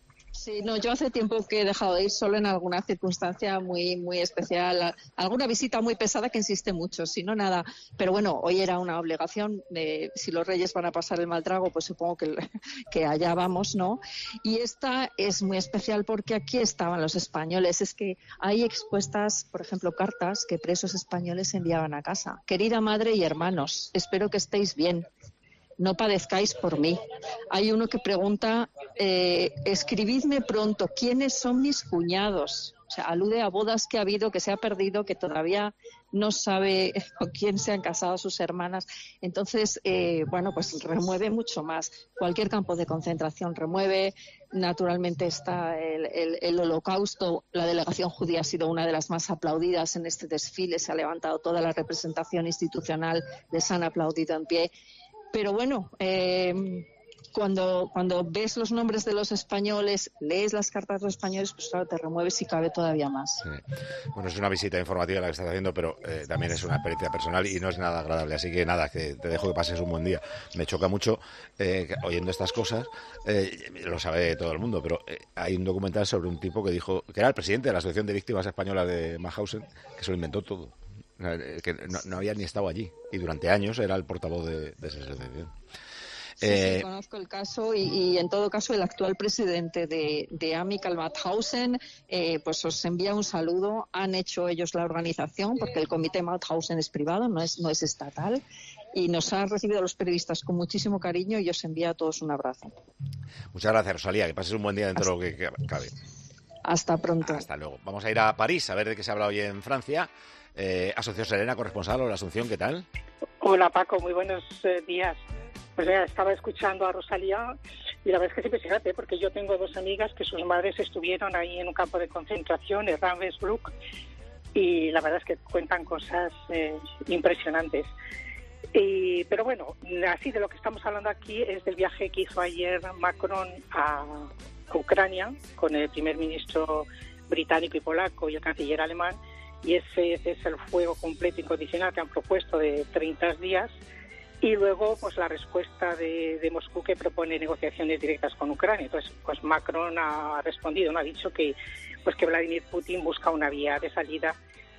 Sí, no, yo hace tiempo que he dejado de ir solo en alguna circunstancia muy muy especial, alguna visita muy pesada que insiste mucho, si no nada. Pero bueno, hoy era una obligación, de, si los reyes van a pasar el mal trago, pues supongo que, que allá vamos, ¿no? Y esta es muy especial porque aquí estaban los españoles. Es que hay expuestas, por ejemplo, cartas que presos españoles enviaban a casa. Querida madre y hermanos, espero que estéis bien. No padezcáis por mí. Hay uno que pregunta, eh, escribidme pronto, ¿quiénes son mis cuñados? O sea, alude a bodas que ha habido, que se ha perdido, que todavía no sabe con quién se han casado sus hermanas. Entonces, eh, bueno, pues remueve mucho más. Cualquier campo de concentración remueve. Naturalmente está el, el, el Holocausto. La delegación judía ha sido una de las más aplaudidas en este desfile. Se ha levantado toda la representación institucional, les han aplaudido en pie. Pero bueno, eh, cuando, cuando ves los nombres de los españoles, lees las cartas de los españoles, pues claro, te remueves y cabe todavía más. Sí. Bueno, es una visita informativa la que estás haciendo, pero eh, también es una experiencia personal y no es nada agradable. Así que nada, que te dejo que pases un buen día. Me choca mucho eh, que, oyendo estas cosas, eh, lo sabe todo el mundo, pero eh, hay un documental sobre un tipo que dijo, que era el presidente de la Asociación de Víctimas Españolas de Mauthausen, que se lo inventó todo. Que no, no había ni estado allí y durante años era el portavoz de, de esa asociación. Sí, eh, sí, conozco el caso y, y en todo caso el actual presidente de, de Amical Mauthausen eh, pues os envía un saludo. Han hecho ellos la organización porque el comité Mauthausen es privado, no es, no es estatal, y nos han recibido a los periodistas con muchísimo cariño y os envía a todos un abrazo. Muchas gracias, Rosalía, que pases un buen día dentro de lo que cabe. Hasta pronto. Hasta luego. Vamos a ir a París a ver de qué se habla hoy en Francia. Eh, Asocio Serena, corresponsal, hola Asunción, ¿qué tal? Hola Paco, muy buenos eh, días. Pues mira, estaba escuchando a Rosalía y la verdad es que es impresionante porque yo tengo dos amigas que sus madres estuvieron ahí en un campo de concentración en Ravensbrück y la verdad es que cuentan cosas eh, impresionantes. Y, pero bueno, así de lo que estamos hablando aquí es del viaje que hizo ayer Macron a, a Ucrania con el primer ministro británico y polaco y el canciller alemán. Y ese, ese es el fuego completo incondicional que han propuesto de treinta días. Y luego, pues la respuesta de, de Moscú que propone negociaciones directas con Ucrania. Entonces, pues Macron ha respondido, no ha dicho que, pues que Vladimir Putin busca una vía de salida,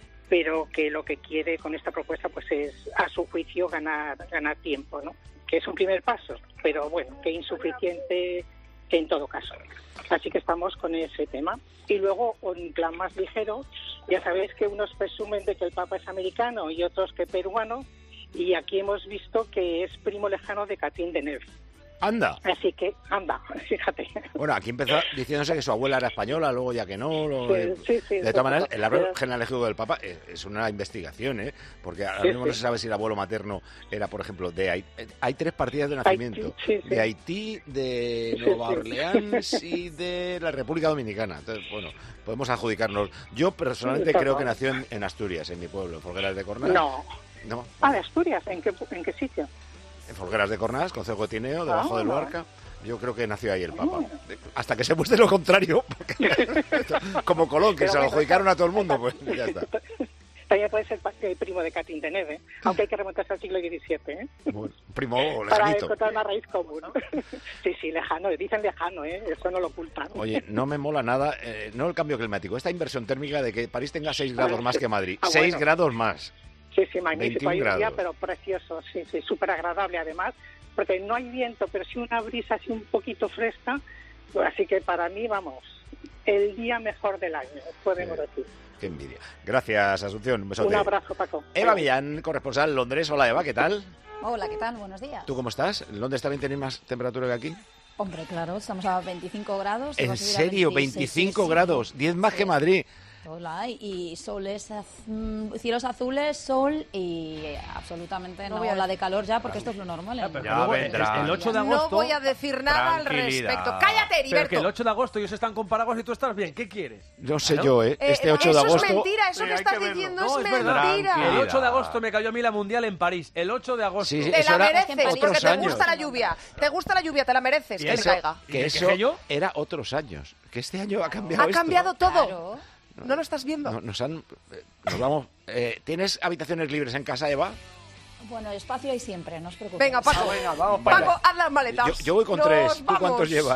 pero que lo que quiere con esta propuesta, pues es, a su juicio, ganar, ganar tiempo, ¿no? Que es un primer paso, pero bueno, que insuficiente que en todo caso. Así que estamos con ese tema. Y luego, en plan más ligero, ya sabéis que unos presumen de que el Papa es americano y otros que peruano, y aquí hemos visto que es primo lejano de Catherine Deneuve. ¡Anda! Así que, anda, fíjate. Bueno, aquí empezó diciéndose que su abuela era española, luego ya que no. Lo, sí, sí, sí, de todas maneras, el árbol pero... genealógico del Papa es, es una investigación, ¿eh? Porque ahora sí, mismo sí. no se sabe si el abuelo materno era, por ejemplo, de Haití. Hay tres partidas de nacimiento. Haití, sí, sí. De Haití, de Sí, Nueva sí. Orleans y de la República Dominicana. Entonces, bueno, podemos adjudicarnos. Yo personalmente Sí, creo que claro. nació en, en Asturias, en mi pueblo, en Folgueras de Cornás. No. ¿No? Ah, de Asturias, ¿en qué, en qué sitio? En Folgueras de Cornás, concejo de Tineo, debajo Ah. del Luarca. Yo creo que nació ahí el Papa. Hasta que se muestre lo contrario. porque- como Colón, que Pero se lo bueno, adjudicaron a todo el mundo, pues ya está. También puede ser pa- el primo de Catherine Deneuve, ¿eh? Aunque hay que remontarse al siglo diecisiete, ¿eh? Bueno, primo Para lejanito. encontrar una raíz común. Sí, sí, lejano, dicen lejano, ¿eh? Eso no lo ocultan. Oye, no me mola nada, eh, no el cambio climático, esta inversión térmica de que París tenga seis grados más que Madrid. Ah, seis bueno. grados más. Sí, sí, magnífico. veintiún Hay un día, grados. pero precioso, sí, sí, súper agradable además, porque no hay viento, pero sí una brisa así un poquito fresca, así que para mí, vamos, el día mejor del año, podemos decir. Qué envidia. Gracias, Asunción. Un besote. Un abrazo, Paco. Eva Millán, corresponsal en Londres. Hola, Eva, ¿qué tal? Hola, ¿qué tal? Buenos días. ¿Tú cómo estás? ¿En Londres también tenéis más temperatura que aquí? Hombre, claro, estamos a veinticinco grados. y ¿En va a subir a serio? veintiséis, veinticinco sí, sí. grados, diez más que Madrid. Hola, y soles, az- mm, cielos azules, sol y absolutamente No no, voy a ola decir- de calor ya, porque esto es lo normal. en- Ya vendrá. El ocho de agosto... No voy a decir nada al Tranquilidad. respecto. ¡Cállate, Pero Heriberto! que el ocho de agosto ellos están con paraguas y tú estás bien. ¿Qué quieres? No sé Claro. yo, ¿eh? Eh, Este ocho de eso agosto... es mentira, eso Sí, que hay estás que verlo. diciendo No, es es verdad. mentira. El ocho de agosto me cayó a mí la Mundial en París. El ocho de agosto. Sí, sí, Te eso la era mereces, otros porque te años. gusta la lluvia. Te gusta la lluvia, te la mereces, Y que eso- te caiga. Que eso era otros años. Que este año ha cambiado Ha esto. cambiado todo. ¿No lo estás viendo? No- Nos han... eh, Nos vamos... eh, ¿Tienes habitaciones libres en casa, Eva? Bueno, espacio hay siempre, no os preocupéis. Venga, Paco. venga, vamos para Paco, allá. haz las maletas. Yo, yo voy con Nos tres. ¿Tú vamos. cuántos llevas?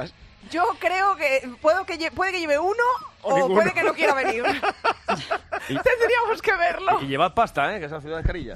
Yo creo que, puedo que lle- puede que lleve uno O o, ninguno. puede que no quiera venir. Y- Tendríamos que verlo. Y llevad pasta, ¿eh? Que es la ciudad de Carilla.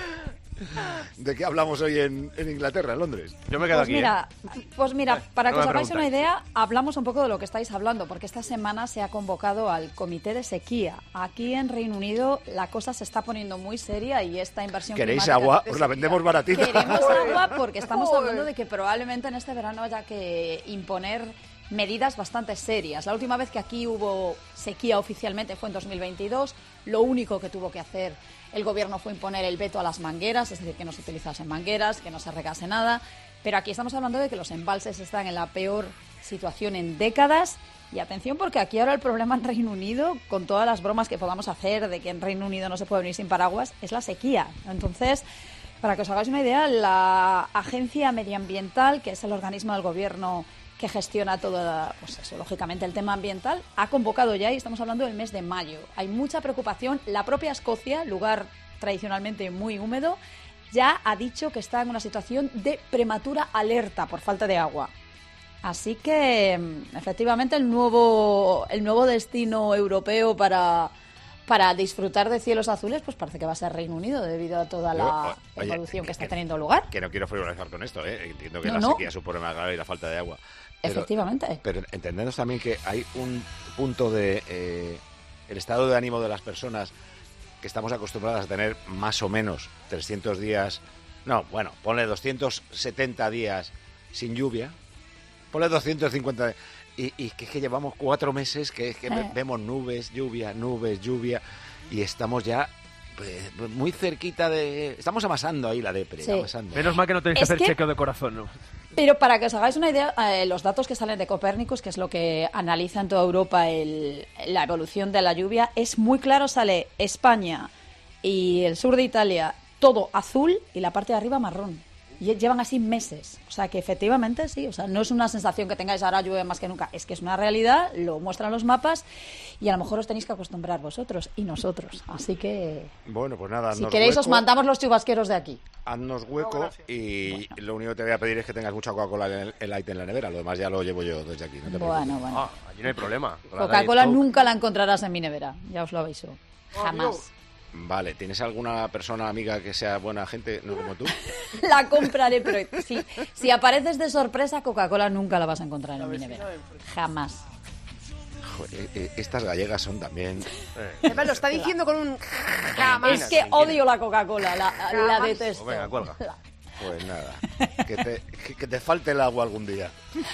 ¿De qué hablamos hoy en, en Inglaterra, en Londres? Yo me quedo Pues mira, pues mira, para que no os me hagáis una preguntáis. idea, hablamos un poco de lo que estáis hablando, porque esta semana se ha convocado al Comité de Sequía. Aquí en Reino Unido la cosa se está poniendo muy seria y esta inversión ¿Queréis climática- agua? Os la vendemos baratita. Queremos agua porque estamos hablando de que probablemente en este verano haya que imponer medidas bastante serias. La última vez que aquí hubo sequía oficialmente fue en dos mil veintidós. Lo único que tuvo que hacer el gobierno fue imponer el veto a las mangueras, es decir, que no se utilizasen mangueras, que no se regase nada. Pero aquí estamos hablando de que los embalses están en la peor situación en décadas. Y atención, porque aquí ahora el problema en Reino Unido, con todas las bromas que podamos hacer de que en Reino Unido no se puede venir sin paraguas, es la sequía. Entonces, para que os hagáis una idea, la Agencia Medioambiental, que es el organismo del gobierno que gestiona todo, pues eso, lógicamente, el tema ambiental, ha convocado ya, y estamos hablando del mes de mayo. Hay mucha preocupación. La propia Escocia, lugar tradicionalmente muy húmedo, ya ha dicho que está en una situación de prematura alerta por falta de agua. Así que, mm, efectivamente, el nuevo, el nuevo destino europeo para, para disfrutar de cielos azules, pues parece que va a ser Reino Unido, debido a toda la Yo, oye, evolución que está teniendo lugar. Que no quiero frivolizar con esto, ¿eh? Entiendo que No, la no. sequía es un problema grave y la falta de agua. Pero, Efectivamente. Pero entendemos también que hay un punto de... eh, el estado de ánimo de las personas que estamos acostumbradas a tener más o menos trescientos días... No, bueno, ponle doscientos setenta días sin lluvia. Ponle doscientos cincuenta... Y, y que es que llevamos cuatro meses que, que Eh. vemos nubes, lluvia, nubes, lluvia... Y estamos ya... pues, muy cerquita de... Estamos amasando ahí la depre, Sí. amasando. Menos mal que no tenéis que Es hacer que- chequeo de corazón, ¿no? Pero para que os hagáis una idea, eh, los datos que salen de Copérnicus, que es lo que analiza en toda Europa el- la evolución de la lluvia, es muy claro, sale España y el sur de Italia todo azul y la parte de arriba marrón. Y llevan así meses. O sea que efectivamente sí, o sea, no es una sensación que tengáis ahora llueve más que nunca, es que es una realidad, lo muestran los mapas y a lo mejor os tenéis que acostumbrar vosotros y nosotros. Así que Bueno, pues nada, si haznos queréis os hueco, mandamos los chubasqueros de aquí. haznos hueco y lo único que te voy a pedir es que tengas mucha Coca-Cola en el, el light en la nevera. Lo demás ya lo llevo yo desde aquí. No te Bueno, preocupes. bueno. Ah, allí no hay problema. Con la Coca-Cola Diet Coke. nunca la encontrarás en mi nevera, ya os lo aviso. Jamás. Vale, ¿tienes alguna persona amiga que sea buena gente, no como tú? La compraré, pero si, si apareces de sorpresa, Coca-Cola nunca la vas a encontrar en mi nevera. Jamás. Joder, eh, estas gallegas son también... Además, lo está diciendo con un jamás. Es que odio la Coca-Cola, la, la detesto. Pues venga, cuelga. Pues nada, que te, que, que te falte el agua algún día.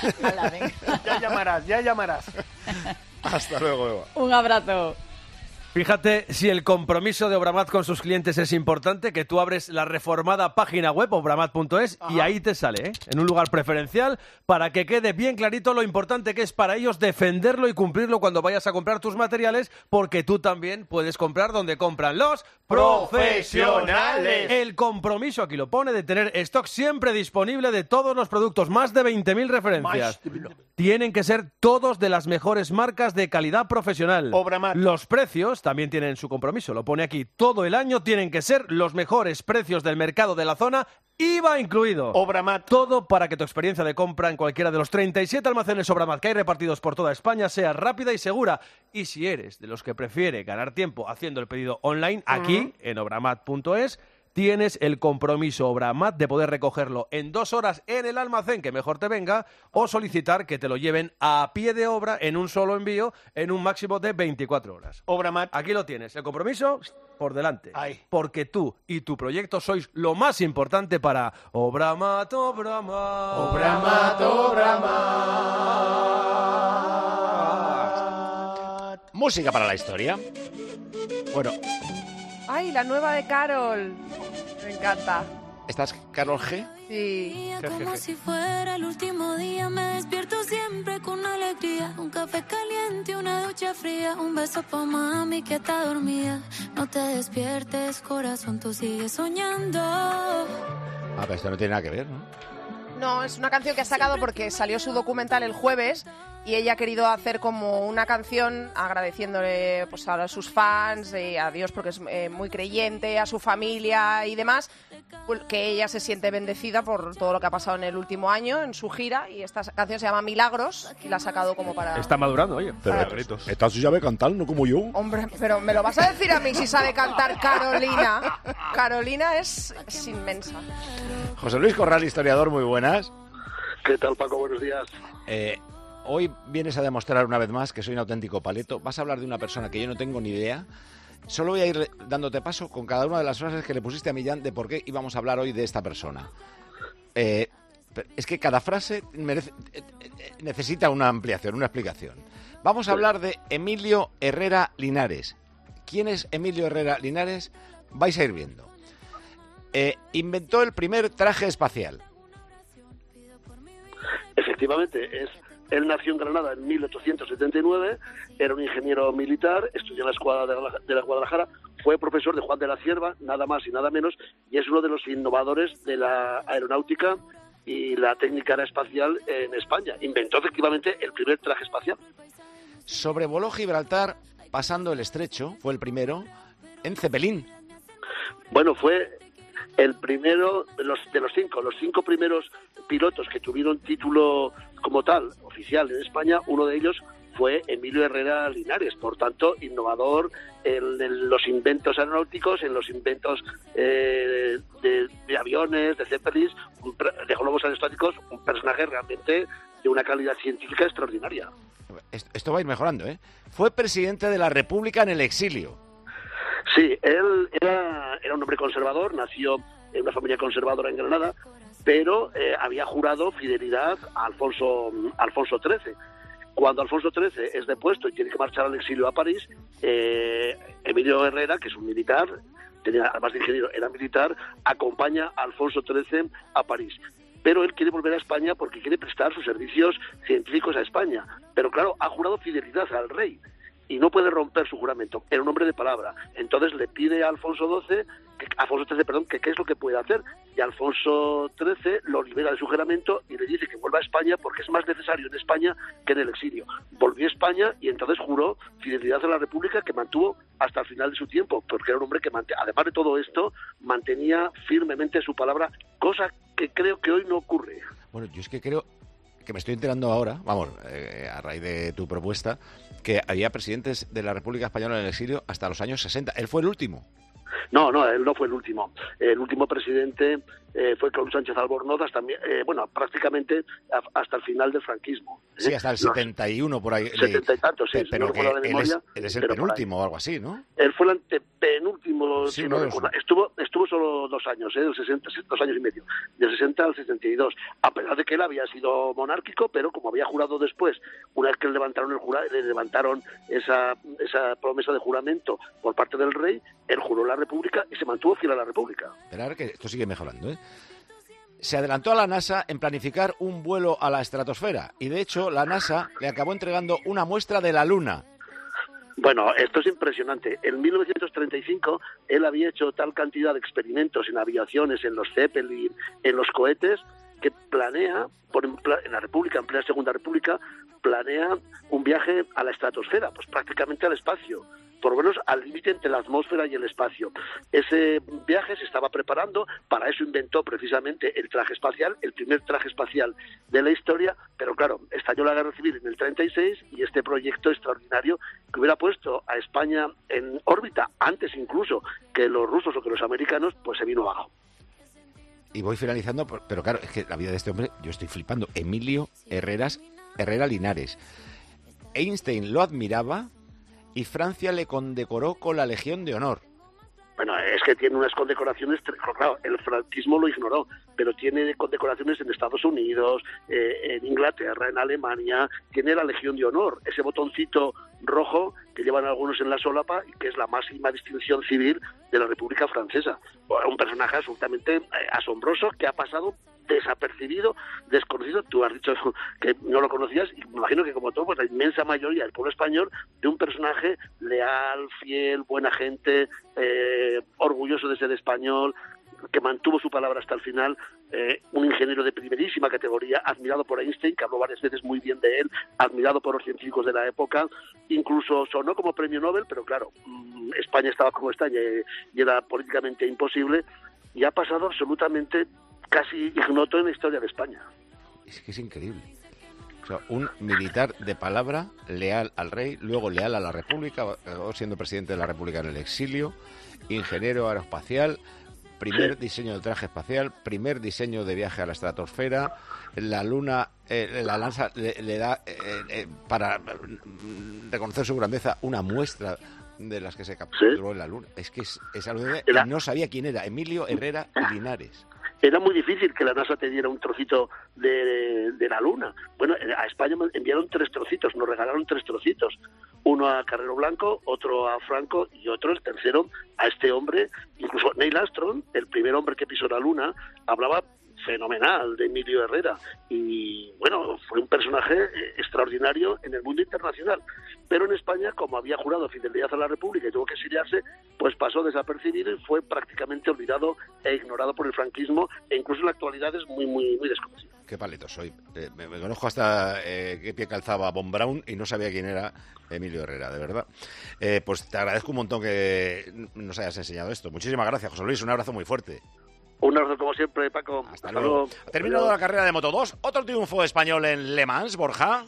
Ya llamarás, ya llamarás. Hasta luego, Eva. Un abrazo. Fíjate si el compromiso de Obramat con sus clientes es importante, que tú abres la reformada página web obramat punto es y ahí te sale, ¿eh? En un lugar preferencial, para que quede bien clarito lo importante que es para ellos defenderlo y cumplirlo cuando vayas a comprar tus materiales, porque tú también puedes comprar donde compran los profesionales. El compromiso, aquí lo pone, de tener stock siempre disponible de todos los productos, más de veinte mil referencias. Tienen que ser todos de las mejores marcas de calidad profesional. Los precios también tienen su compromiso, lo pone aquí. Todo el año tienen que ser los mejores precios del mercado de la zona, I V A incluido. Obramat. Todo para que tu experiencia de compra en cualquiera de los treinta y siete almacenes Obramat que hay repartidos por toda España sea rápida y segura. Y si eres de los que prefiere ganar tiempo haciendo el pedido online, aquí en obramat punto es tienes el compromiso Obramat de poder recogerlo en dos horas en el almacén que mejor te venga o solicitar que te lo lleven a pie de obra en un solo envío en un máximo de veinticuatro horas. Obramat. Aquí lo tienes, el compromiso por delante. Porque tú y tu proyecto sois lo más importante para Obramat, Obramat. Obramat, Obramat. Música para la historia. Bueno, Ay, la nueva de Carol. Me encanta. ¿esta es Carol G? Sí. Como si fuera el último día, me despierto siempre con alegría. Un café caliente, una ducha fría, un beso pa' mami que está dormida. No te despiertes, corazón, tú sigues soñando. Ah, pero esto no tiene nada que ver, ¿no? No, es una canción que ha sacado porque salió su documental el jueves y ella ha querido hacer como una canción agradeciéndole pues a sus fans, eh, a Dios porque es eh, muy creyente, a su familia y demás, que ella se siente bendecida por todo lo que ha pasado en el último año en su gira, y esta canción se llama Milagros y la ha sacado como para... Está madurando, oye. Pero esta sí sabe cantar, no como yo. Hombre, pero me lo vas a decir a mí si sabe cantar Carolina. Carolina es, es inmensa. José Luis Corral, historiador, muy buenas. ¿Qué tal, Paco? Buenos días. Eh, hoy vienes a demostrar una vez más que soy un auténtico paleto. Vas a hablar de una persona que yo no tengo ni idea. Solo voy a ir dándote paso con cada una de las frases que le pusiste a Millán de por qué íbamos a hablar hoy de esta persona. Eh, es que cada frase merece, necesita una ampliación, una explicación. Vamos a hablar de Emilio Herrera Linares. ¿Quién es Emilio Herrera Linares? Vais a ir viendo. Eh, inventó el primer traje espacial. Efectivamente, es... Él nació en Granada en mil ochocientos setenta y nueve, era un ingeniero militar, estudió en la escuadra de la, de la Guadalajara, fue profesor de Juan de la Cierva, nada más y nada menos, y es uno de los innovadores de la aeronáutica y la técnica aeroespacial en España. Inventó efectivamente el primer traje espacial. Sobrevoló Gibraltar pasando el estrecho, fue el primero, en Zeppelin. Bueno, fue el primero de los, de los cinco, los cinco primeros pilotos que tuvieron título como tal, oficial en España, uno de ellos fue Emilio Herrera Linares, por tanto, innovador en, en los inventos aeronáuticos, en los inventos eh, de, de aviones, de Zeppelins, de globos aerostáticos, un personaje realmente de una calidad científica extraordinaria. Esto va a ir mejorando, ¿eh? Fue presidente de la República en el exilio. Sí, él era, era un hombre conservador, nació en una familia conservadora en Granada, pero eh, había jurado fidelidad a Alfonso, Alfonso trece. Cuando Alfonso trece es depuesto y tiene que marchar al exilio a París, eh, Emilio Herrera, que es un militar, tenía, además de ingeniero, era militar, acompaña a Alfonso trece a París. Pero él quiere volver a España porque quiere prestar sus servicios científicos a España. Pero claro, ha jurado fidelidad al rey y no puede romper su juramento. Era un hombre de palabra. Entonces le pide a Alfonso doce, que, Alfonso trece, perdón, que qué es lo que puede hacer. Y Alfonso trece lo libera de su juramento y le dice que vuelva a España porque es más necesario en España que en el exilio. Volvió a España y entonces juró fidelidad a la República, que mantuvo hasta el final de su tiempo, porque era un hombre que, mant- además de todo esto, mantenía firmemente su palabra, cosa que creo que hoy no ocurre. Bueno, yo es que creo que me estoy enterando ahora, vamos, eh, a raíz de tu propuesta, que había presidentes de la República Española en el exilio hasta los años sesenta. ¿Él fue el último? No, no, él no fue el último. El último presidente eh, fue Claudio Sánchez Albornoz, hasta, eh, bueno, prácticamente a, hasta el final del franquismo. ¿eh? Sí, hasta el setenta y uno por ahí. setenta y tantos, sí. Pero no que de él, memoria, es, él es el penúltimo o algo así, ¿no? Él fue el antepenúltimo, Sí, si no, no eso. recuerdo. Estuvo, estuvo solo dos años, ¿eh? Del sesenta, dos años y medio, del sesenta al sesenta y dos. A pesar de que él había sido monárquico, pero como había jurado después, una vez que le levantaron el jura, le levantaron esa, esa promesa de juramento por parte del rey, él juró la República y se mantuvo fiel a la República. Esperar que esto sigue mejorando, ¿eh? Se adelantó a la NASA en planificar un vuelo a la estratosfera y, de hecho, la NASA le acabó entregando una muestra de la Luna. Bueno, esto es impresionante. En mil novecientos treinta y cinco él había hecho tal cantidad de experimentos en aviaciones, en los Zeppelin, en los cohetes, que planea, por en, en la República, en plena Segunda República, planea un viaje a la estratosfera, pues prácticamente al espacio, por lo menos al límite entre la atmósfera y el espacio. Ese viaje se estaba preparando, para eso inventó precisamente el traje espacial, el primer traje espacial de la historia, pero claro, estalló la Guerra Civil en el treinta y seis y este proyecto extraordinario que hubiera puesto a España en órbita, antes incluso que los rusos o que los americanos, pues se vino abajo. Y voy finalizando, pero claro, es que la vida de este hombre, yo estoy flipando. Emilio Herreras, Herrera Linares. Einstein lo admiraba y Francia le condecoró con la Legión de Honor. Bueno, es que tiene unas condecoraciones, claro, el franquismo lo ignoró, pero tiene condecoraciones en Estados Unidos, eh, en Inglaterra, en Alemania, tiene la Legión de Honor, ese botoncito rojo que llevan algunos en la solapa y que es la máxima distinción civil de la República Francesa. Un personaje absolutamente eh, asombroso que ha pasado desapercibido, desconocido. Tú has dicho que no lo conocías y me imagino que como todo, pues la inmensa mayoría del pueblo español, de un personaje leal, fiel, buena gente, eh, orgulloso de ser español, que mantuvo su palabra hasta el final, eh, un ingeniero de primerísima categoría, admirado por Einstein, que habló varias veces muy bien de él, admirado por los científicos de la época, incluso sonó como premio Nobel, pero claro, mmm, España estaba como está y, y era políticamente imposible, y ha pasado absolutamente casi ignoto en la historia de España. Es que es increíble. O sea, un militar de palabra, leal al rey, luego leal a la República, siendo presidente de la República en el exilio, ingeniero aeroespacial, primer diseño de traje espacial, primer diseño de viaje a la estratosfera, la luna, eh, la lanza le, le da, eh, eh, para reconocer su grandeza, una muestra de las que se capturó ¿Sí? en la luna. Es que es, es algo de... Era... No sabía quién era, Emilio Herrera Linares. Era muy difícil que la NASA te diera un trocito de, de la Luna. Bueno, a España enviaron tres trocitos, nos regalaron tres trocitos. Uno a Carrero Blanco, otro a Franco y otro, el tercero, a este hombre. Incluso Neil Armstrong, el primer hombre que pisó la Luna, hablaba fenomenal de Emilio Herrera. Y bueno, fue un personaje extraordinario en el mundo internacional. Pero en España, como había jurado fidelidad a la República y tuvo que exiliarse, pues pasó desapercibido y fue prácticamente olvidado e ignorado por el franquismo, e incluso en la actualidad es muy, muy, muy desconocido. Qué paleto soy. Eh, me, me conozco hasta eh, qué pie calzaba Von Braun y no sabía quién era Emilio Herrera, de verdad. Eh, pues te agradezco un montón que nos hayas enseñado esto. Muchísimas gracias, José Luis. Un abrazo muy fuerte. Un abrazo como siempre, Paco. Hasta, Hasta luego. luego. Ha terminado Adiós. La carrera de Moto dos. Otro triunfo español en Le Mans, Borja.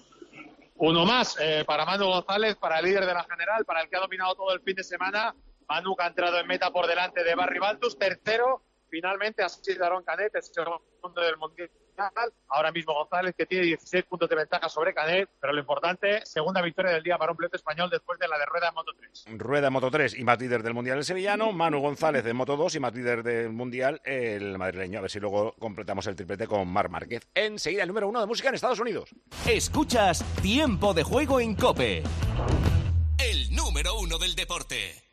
Uno más eh, para Manu González, para el líder de la general, para el que ha dominado todo el fin de semana. Manu, que ha entrado en meta por delante de Barry Baltus. Tercero, finalmente, ha sido Aaron Canet, el segundo del Mundial. Ahora mismo González, que tiene dieciséis puntos de ventaja sobre Canet, pero lo importante, segunda victoria del día para un piloto español después de la de Rueda en Moto tres. Rueda en Moto tres y más líder del Mundial el sevillano, Manu González en Moto dos y más líder del Mundial el madrileño. A ver si luego completamos el triplete con Marc Márquez. Enseguida el número uno de música en Estados Unidos. Escuchas Tiempo de Juego en COPE. El número uno del deporte.